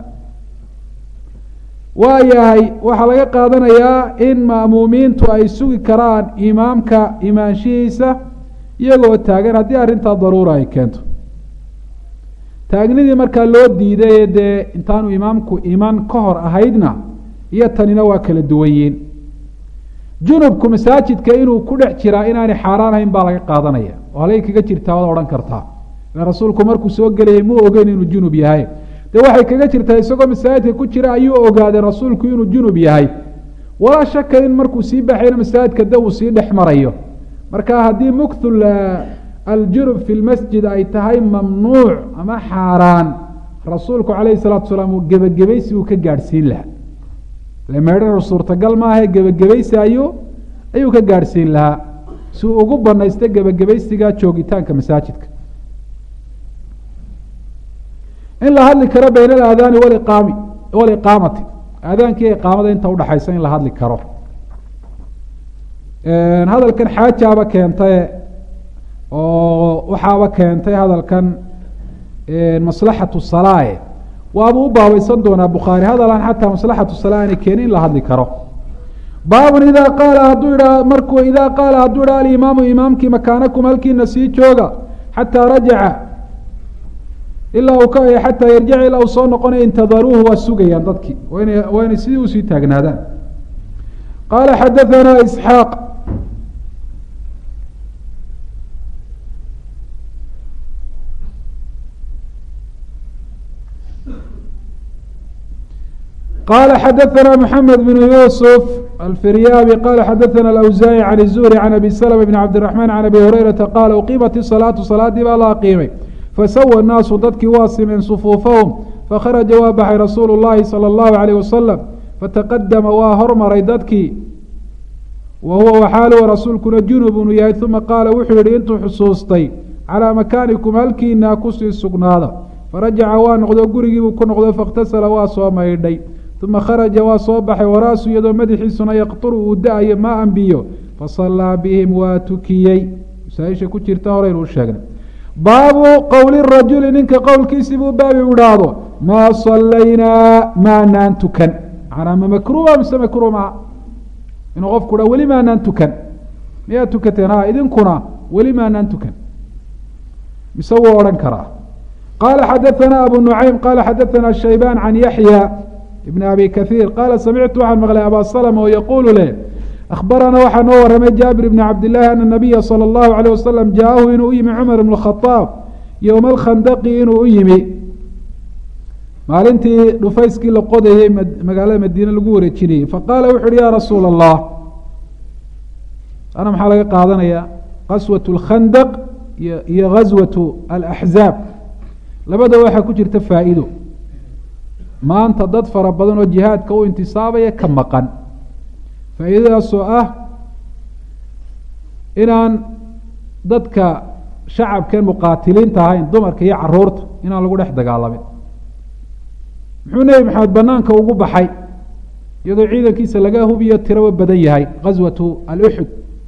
A: waa yahay waxaa laga qaadanayaa in ma'muumiintu ay sugi karaan imaamka imaanshihiisa iyagoo taagan haddii arrintaa daruura ay keento taagnidii markaa loo diiday dee intaanu imaamku iman ka hor ahaydna iyo tanina waa kala duwan yiin junubku masaajidka inuu ku dhex jiraa inaanay xaaraan ahayn baa laga qaadanaya oo halay kaga jirtaa waad odhan kartaa rasuulku markuu soo gelayay muu ogeyn inuu junub yahay dee waxay kaga jirtaa isagoo masaajidka ku jira ayuu ogaaday rasuulku inuu junub yahay walaa shaka in markuu sii baxayna masaajidka de uu sii dhex marayo marka haddii mukthul aljunub fi lmasjid ay tahay mamnuuc ama xaaraan rasuulku calayhi الsalatu wasalaam uu gebagabaysi uu ka gaadhsiin lahaa meedhar suurtagal maahae gebagabaysi ayuu ka gaadhsiin lahaa si uu ugu banaysta gebagabaysiga joogitaanka masaajidka in la hadli karo bayna alaadaani waliqaamati aadaanki iqaamada inta udhaxaysa in la hadli karo hadalkan xaajaaba keentay oo waxaaba keentay hadalkan maslaxatu salaae waabuu u baabaysan doonaa bukhaari hadalan xataa maslaxatu salaa aanay keenin in la hadli karo. baabun idaa qaala hadduu idhaa markuu idaa qaala hadduu idhaa alimaamu imaamkii makaanakum halkiina sii jooga xataa rajaca ilaa uu ka xataa yarjica ilaa uu soo noqonaya intadaruuhu waa sugayaan dadkii waa inay sidii usii taagnaadaan. qaala xadahanaa isxaaq qala xadaثna mحamed بن yusf alfiryaabi qala xadaثna اأwزaaعي عan الزهri عan abi سلمة بn cabdiلرaحman عan abi hurayraةa qaala uqiimat الصalaaةu salaadii baa la aqiimay fasawa الnaasu dadkii waa simeen صfuufahum fakharaja waa baxay rasuulu الlahi salى الlahu عalيه wasalam fataqadama waa hormaray dadkii wa huwa waxaaluwa rasuulkuna junub unu yahay uma qaala wuxuu yihi intuu xusuustay calىa makaanikum halkiinaa kusii sugnaada farajaca waa noqdo gurigiibuu ku noqdo faاktasala waa soo maydhay uma kharaja waa soo baxay waraasu iyadoo madaxiisuna yaqturu uu da-ayo maa an biyo fasallaa bihim waa tukiyey masaaisha ku jirta horeynu u sheegnay. baabu qowli rajuli ninka qowlkiisii buu baabi idhaahdo maa salaynaa maanaan tukan manaa ma makruuha mise makruh maa inuu qofku dha weli maanaan tukan miyaa tukateen ha idinkuna weli maanaan tukan mise wuu odhan karaa. qaala xadaثana abu nucaym qaala xadaثana shaybaan can yaxya ibn abi kahiir qaala samictu waxaan maqlay abaa salma oo yaquulu leh akhbaranaa waxaa noo waramay jaabir ibni cabdillaahi ana nabiya salى اllahu عalيه wasalam jaahu inuu u yimi cumar ibn khadaab yowma alkhandaqi inuu u yimi maalintii dhufayskii la qodayey magaalada madiine lagu wareejinayey faqaala wuxu uhi ya rasuula allah ana maxaa laga qaadanaya qaswaة اlkhandaq iyo gaswaة alaxzaab labada waxaa ku jirta faa'iido maanta dad fara badan oo jihaadka u intisaabaya ka maqan faa'iidadaasoo ah inaan dadka shacabkeen muqaatiliinta ahayn dumarka iyo caruurta inaan lagu dhex dagaalamin. muxuu nebi maxamed banaanka ugu baxay iyadoo ciidankiisa laga hubiyo tiraba badan yahay gaswatu aluxud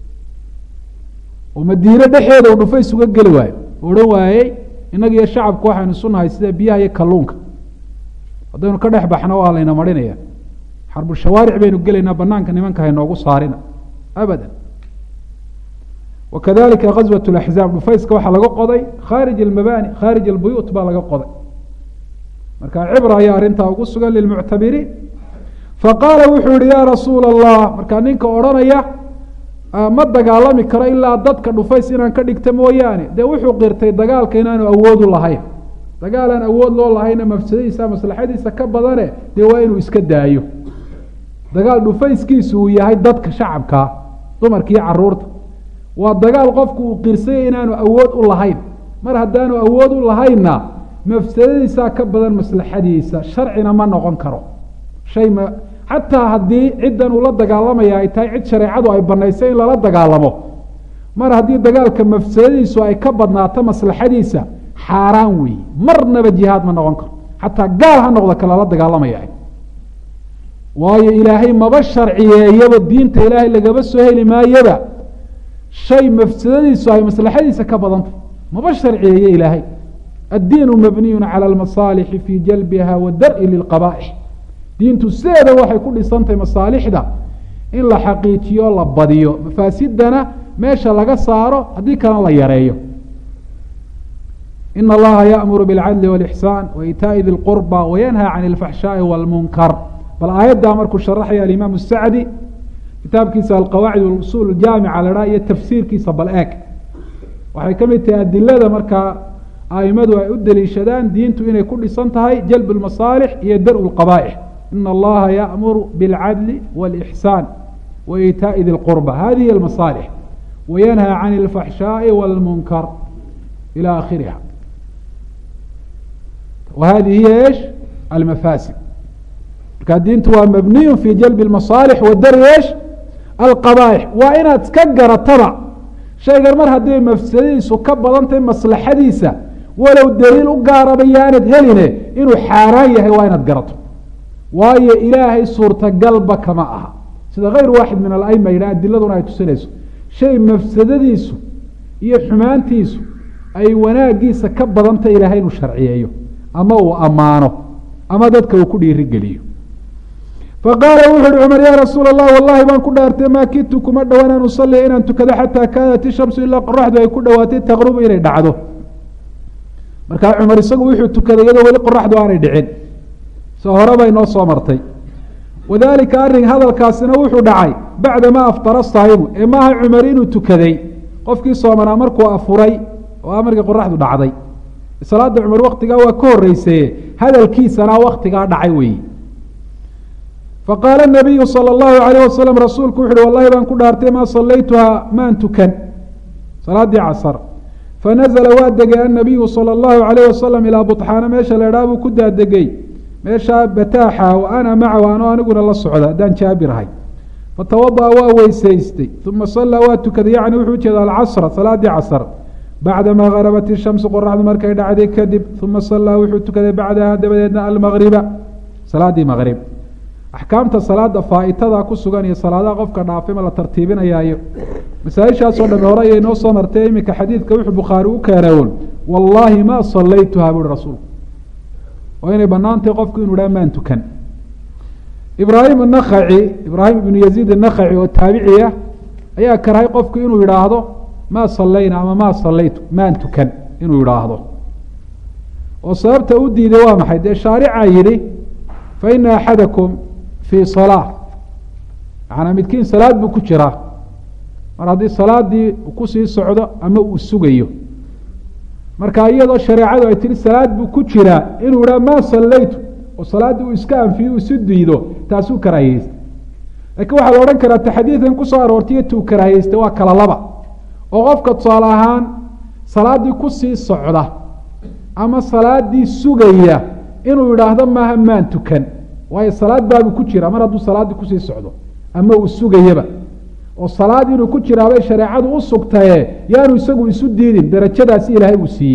A: oo madiine dhexeeda uu dhufays uga geli waayo odhan waayey innaga iyo shacabku waxaynu sunahay sida biyaha iyo kalluunka haddaynu ka dhex baxno waa layna marinaya xarbushawaaric baynu gelaynaa banaanka nimanka haynoogu saarina abada. wakadalika gaswat اlaxzaab dhufayska waxaa laga qoday khaarij almabani khaarij albuyuut baa laga qoday marka cibra ayaa arrintaa ugu sugan lilmuctabiriin. faqaala wuxuu yihi ya rasuula allah markaa ninka odhanaya ma dagaalami karo ilaa dadka dhufays inaan ka dhigta mooyaane dee wuxuu qirtay dagaalka inaanu awoodu lahayn dagaal aan awood loo lahayna mafsadadiisa maslaxadiisa ka badane dee waa inuu iska daayo. dagaal dhufayskiisu uu yahay dadka shacabkaa dumarka iyo caruurta waa dagaal qofku uu qirsayay inaanu awood u lahayn mar haddaanu awood u lahaynna mafsadadiisaa ka badan maslaxadiisa sharcina ma noqon karo shay ma xataa haddii ciddan uu la dagaalamaya ay tahay cid shareecadu ay banaysay in lala dagaalamo mar haddii dagaalka mafsadadiisu ay ka badnaato maslaxadiisa xaaraan weeye marnaba jihaad ma noqon karo xataa gaal ha noqdo ka lala dagaalamaya waayo ilaahay maba sharciyeeyaba diinta ilaahay lagaba soo heli maayaba shay mafsadadiisu ay maslaxadiisa ka badantay maba sharciyeeye ilaahay addiinu mabniyu calى اlmasaalixi fii jalbiha wa dar-i lilqaba'ix diintu sideeda waxay ku dhisantahay masaalixda in la xaqiijiyo la badiyo mafaasidana meesha laga saaro haddii kalena la yareeyo. in allaha yaأmuru bاlcadli wاlإxsaan waitaaءi di اlqurba wayanhى can اlfaxshaaءi wاlmunkar bal aayaddaa markuu sharaxaya alimaam الsacdi kitaabkiisa alqawaacid wاlusul jaamica la dhaa iyo tafsiirkiisa bal eeg waxay ka mid tahay adilada markaa aimadu ay u deliishadaan diintu inay ku dhisan tahay jalb اmasaalix iyo dar اqaba'ix. in allaha yaأmuru bاlcadli wاlإxsaan waitaaءi di اlqurba hadihi اmasaalix wayanhى can اlfaxshaaءi wاlmunkar ilى akhiriha wahadihi hiy esh almafaasid markaa diintu waa mabniyu fi jalbi اmasaalix wa dari esh alqaba'ix waa inaad iska garataba shaygan mar hadday mafsadadiisu ka badantahay maslaxadiisa walow daliil u gaaraba yaanad heline inuu xaaraan yahay waa inaad garato waayo ilaahay suurtagalba kama aha sida غayr waaxid min alأima yidhah adiladuna ay tusinayso shay mafsadadiisu iyo xumaantiisu ay wanaagiisa ka badanta ilaahay inuu sharciyeeyo ama uu ammaano ama dadka uu ku dhiiri geliyo faqaala wuxu uhi cumar yaa rasuula allah wallahi baan ku dhaartay maa kidtu kuma dhowan an usallia inaan tukado xataa kaanat ishamsu ilaa qoraxdu ay ku dhowaatay taqrubu inay dhacdo markaa cumar isagu wuxuu tukaday iyadoo weli qoraxdu aanay dhicin soo hore bay noo soo martay wadalika arrin hadalkaasina wuxuu dhacay bacdamaa aftara saa'imu ee maaha cumar inuu tukaday qofkii soomanaa markuu afuray oo markii qoraxdu dhacday salaada cumar waktigaa waa ka horreyseye hadalkiisana waktigaa dhacay weeye faqaala nabiyu salى اllahu alayh wasalam rasuulku wuxu uhi wallahi baan ku dhaartay maa sallaytuhaa maan tukan salaaddii casar fanazla waa degay annabiyu salى اllahu alayh wasalam ilaa buطxaana meesha la idhaha buu ku daadegey meeshaa bataaxa wa ana macahu ano aniguna la socda haddaan jaabirahay fatawadaأa waa weysaystay uma salaa waa tukaday yacni wuxuu ujeeda alcasra salaaddii casr bacdamaa garabat ishamsu qoraxdu markay dhacday kadib uma salaa wuxuu tukaday bacdaha dabadeedna almagriba salaaddii maqrib axkaamta salaada faa'itada ku sugan iyo salaadaha qofka dhaafay ma la tartiibinayaayo masaaishaasoo dhame hore ayay noo soo martay iminka xadiidka wuxuu bukhaari u keenay un wallaahi ma sallaytuhaa buuhi rasuulku waa inay banaantay qofku inuu dhaha maan tukan ibraahim anakhaci ibraahim ibnu yaziid anakhaci oo taabiciya ayaa karhay qofku inuu yidhaahdo maa sallayna ama maa sallaytu maan tukan inuu yidhaahdo oo sababta u diiday waa maxay dee shaaricaa yidhi fa ina axadakum fii salaa macanaa midkiin salaad buu ku jiraa mar haddii salaadii kusii socdo ama uu sugayo marka iyadoo shareecadu ay tihi salaad buu ku jiraa inuu idhaha maa sallaytu oo salaaddii uu iska anfiyo isu diido taasuu karaahiyeystay laakiin waxaa la odhan karaa taxadiidan kusoo aroortaiyo tuu karaahiyeystay waa kala laba oo qofka tusaale ahaan salaaddii kusii socda ama salaaddii sugaya inuu yidhaahdo maaha maan tukan waayo salaad baabuu ku jira mar hadduu salaaddii kusii socdo ama uu sugayaba oo salaad inuu ku jiraabay shareecadu u sugtaye yaanu isagu isu diidin darajadaasi ilaahay uu siiyey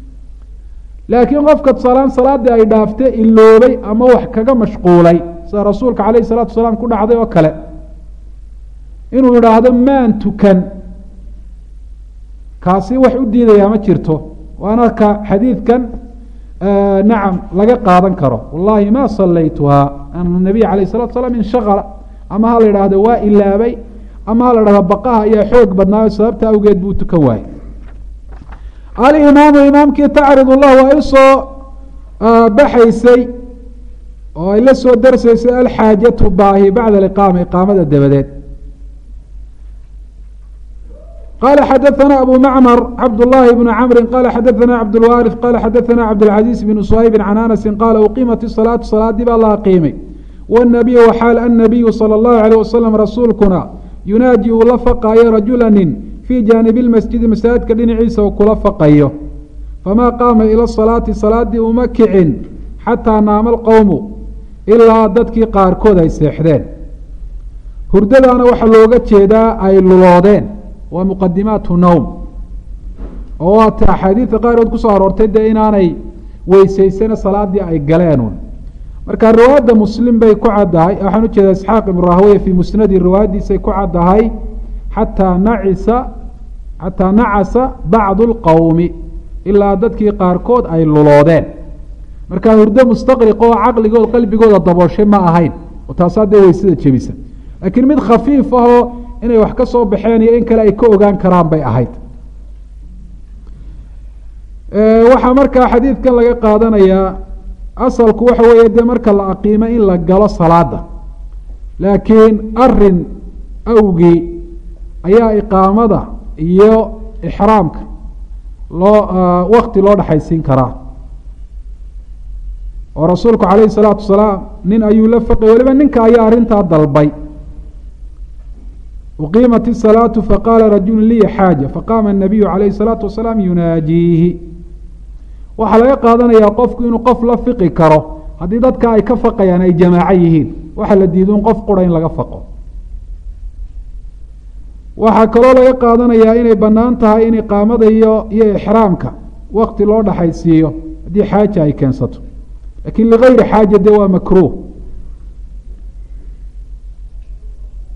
A: laakiin qofka tusaalaan salaaddii ay dhaaftay iloobay ama wax kaga mashquulay sida rasuulka calayhi salaatu wasalaam ku dhacday oo kale inuu yidhaahdo maan tukan kaasi wax u diidayaa ma jirto waana ka xadiidkan nacam laga qaadan karo wallahi ma sallaytuhaa an nabiy alayh الsalatu salaam inshaqala ama ha la idhaahdo waa ilaabay ama ha la dhahdo baqaha ayaa xoog badnaayo sababta awgeed buu tukan waayey alimaamu imaamkii tacrid lah waa isoo baxaysay oo ay la soo darsaysay alxaajatu baahi bacda iqaama iqaamada dabadeed qala xadaثna abu macmr cabdالlahi bn cmri qala xadaثna cabdاlwaariث qala xadaثna cabdالcaزiiz bn swaybi can anasi qala uqimat الsalaatu salaadii baa la qiimay wالnabiy waxaal annabiyu salى الlahu عalيه wasalam rasuulkuna yunaaji uu la faqaayo rajula nin fii jaanibi اlmasjidi masaajidka dhinaciisa uu kula faqayo famaa qaama ila salaati salaadii uma kicin xataa naama alqowmu ilaa dadkii qaarkood ay seexdeen hurdadaana waxaa looga jeedaa ay luloodeen waa muqadimaatu nowm oo waata axaadiidka qaarkood kusoo aroortay dee inaanay weysaysana salaadii ay galeenun marka riwaayadda muslim bay ku caddahay waxaan ujeeda isxaaq ibn rahweye fii musnadi riwaayaddiisay ku caddahay xataa nacasa bacdu اlqowmi ilaa dadkii qaarkood ay luloodeen marka hurdo mustaqriq oo caqligood qalbigooda dabooshay ma ahayn oo taasaa dee weysada jebisa laakiin mid khafiif ahoo inay wax ka soo baxeen iyo in kale ay ka ogaan karaan bay ahayd waxaa markaa xadiidkan laga qaadanayaa asalku waxa weeye dee marka la aqiimo in la galo salaada laakiin arin awgii ayaa iqaamada iyo ixraamka wakti loo dhexaysiin karaa oo rasuulku calayhi salaatu wasalaam nin ayuu la faqay waliba ninka ayaa arrintaa dalbay uqiimat الsalaatu faqaala rajulu liya xaaja faqaama الnabiyu calayhi الsalaatu wasalaam yunaajiihi waxaa laga qaadanayaa qofku inuu qof la fiqi karo haddii dadka ay ka faqayaan ay jamaaco yihiin waxaa la diido in qof qura in laga faqo waxaa kaloo laga qaadanayaa inay bannaan tahay in iqaamada iyo ixraamka wakti loo dhaxaysiiyo haddii xaaja ay keensato lakiin ligayri xaaja dee waa makruuh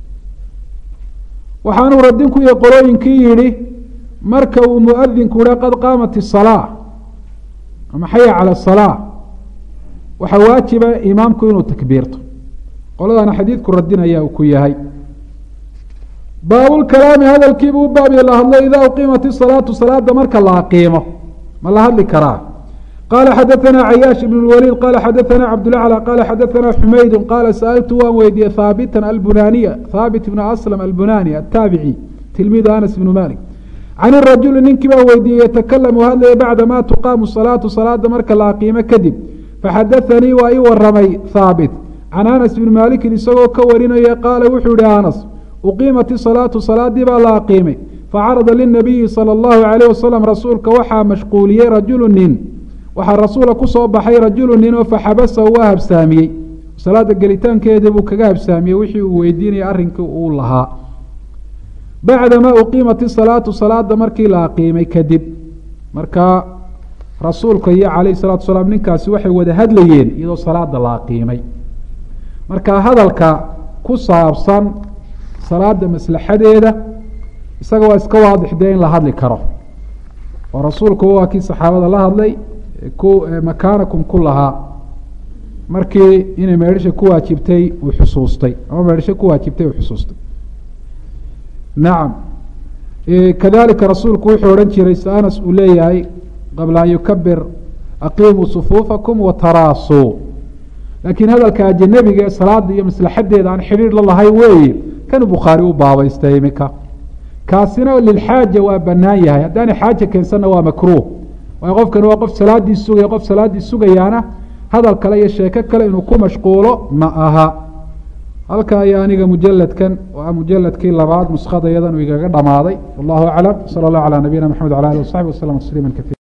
A: waxaanuu radinku iyo qolooyinkii yidhi marka uu muadinku yiha qad qaamat الصalاة ama xaya calى الصalاة waxaa waajiba imaamku inuu takbiirto qoladana xadiidku radinaya uu ku yahay baabulkalaami hadalkiibu u baab la hadlo idaa uqiimat الصalaaةu salaada marka la aqiimo ma la hadli karaa qala xadaثna cayaaش بن الwlيd qala xadaثna cabdالأعlى qala xadaثna xumayd qala sأltu waan weydiiyey haabitan albunaniya haabit ibn aslam albunani ataabici tilmiid anas ibn malik can الrajuli ninkii baa weydiiyey yatakalamu hadlaya bacda ma tuqaamu salaatu salaada marka la aqiimo kadib faxadaثanii waa ii waramay haabit can anas bn malikin isagoo ka warinaya qaala wuxuu yihi anas uqiimat الصalaatu salaadii baa la aqiimay facarada lلnabiyi salى الlahu عalيه wasalam rasuulka waxaa mashquuliyey rajulu nin waxaa rasuula kusoo baxay rajulu nin oo faxabasahu waa habsaamiyey salaada gelitaankeeda buu kaga habsaamiyey wixii uu weydiinayay arrinkii uu lahaa bacdamaa uqiimat isalaatu salaada markii la aqiimay kadib markaa rasuulka iyo calayh salatu salaam ninkaasi waxay wada hadlayeen iyadoo salaada la aqiimay marka hadalka ku saabsan salaada maslaxadeeda isaga waa iska waadix dee in la hadli karo oo rasuulku waa kii saxaabada la hadlay makaanakum ku lahaa markii inay meedhasha ku waajibtay uu xusuustay ama meedhasho ku waajibtay uu xusuustay nacam kadalika rasuulku wuxuu odhan jiray si anas uu leeyahay qabla an yukabir aqiimuu sufuufakum wataraasuu laakiin hadalka ajanabiga ee salaada iyo maslaxadeeda aan xidhiir la lahayn weeye kanuu bukhaari u baabaystay iminka kaasina lilxaaja waa banaan yahay haddaanay xaaja keensanna waa makruuh waayo qofkani waa qof salaadii sugaya qof salaaddii sugayaana hadal kale iyo sheeko kale inuu ku mashquulo ma aha halka ayaa aniga mujaladkan waa mujaladkii labaad nuskada iyadan uu igaga dhamaaday wallahu aclam sala اllah calى nabiyina mxamed wala alih wasaxbi waslm tasliima kaiira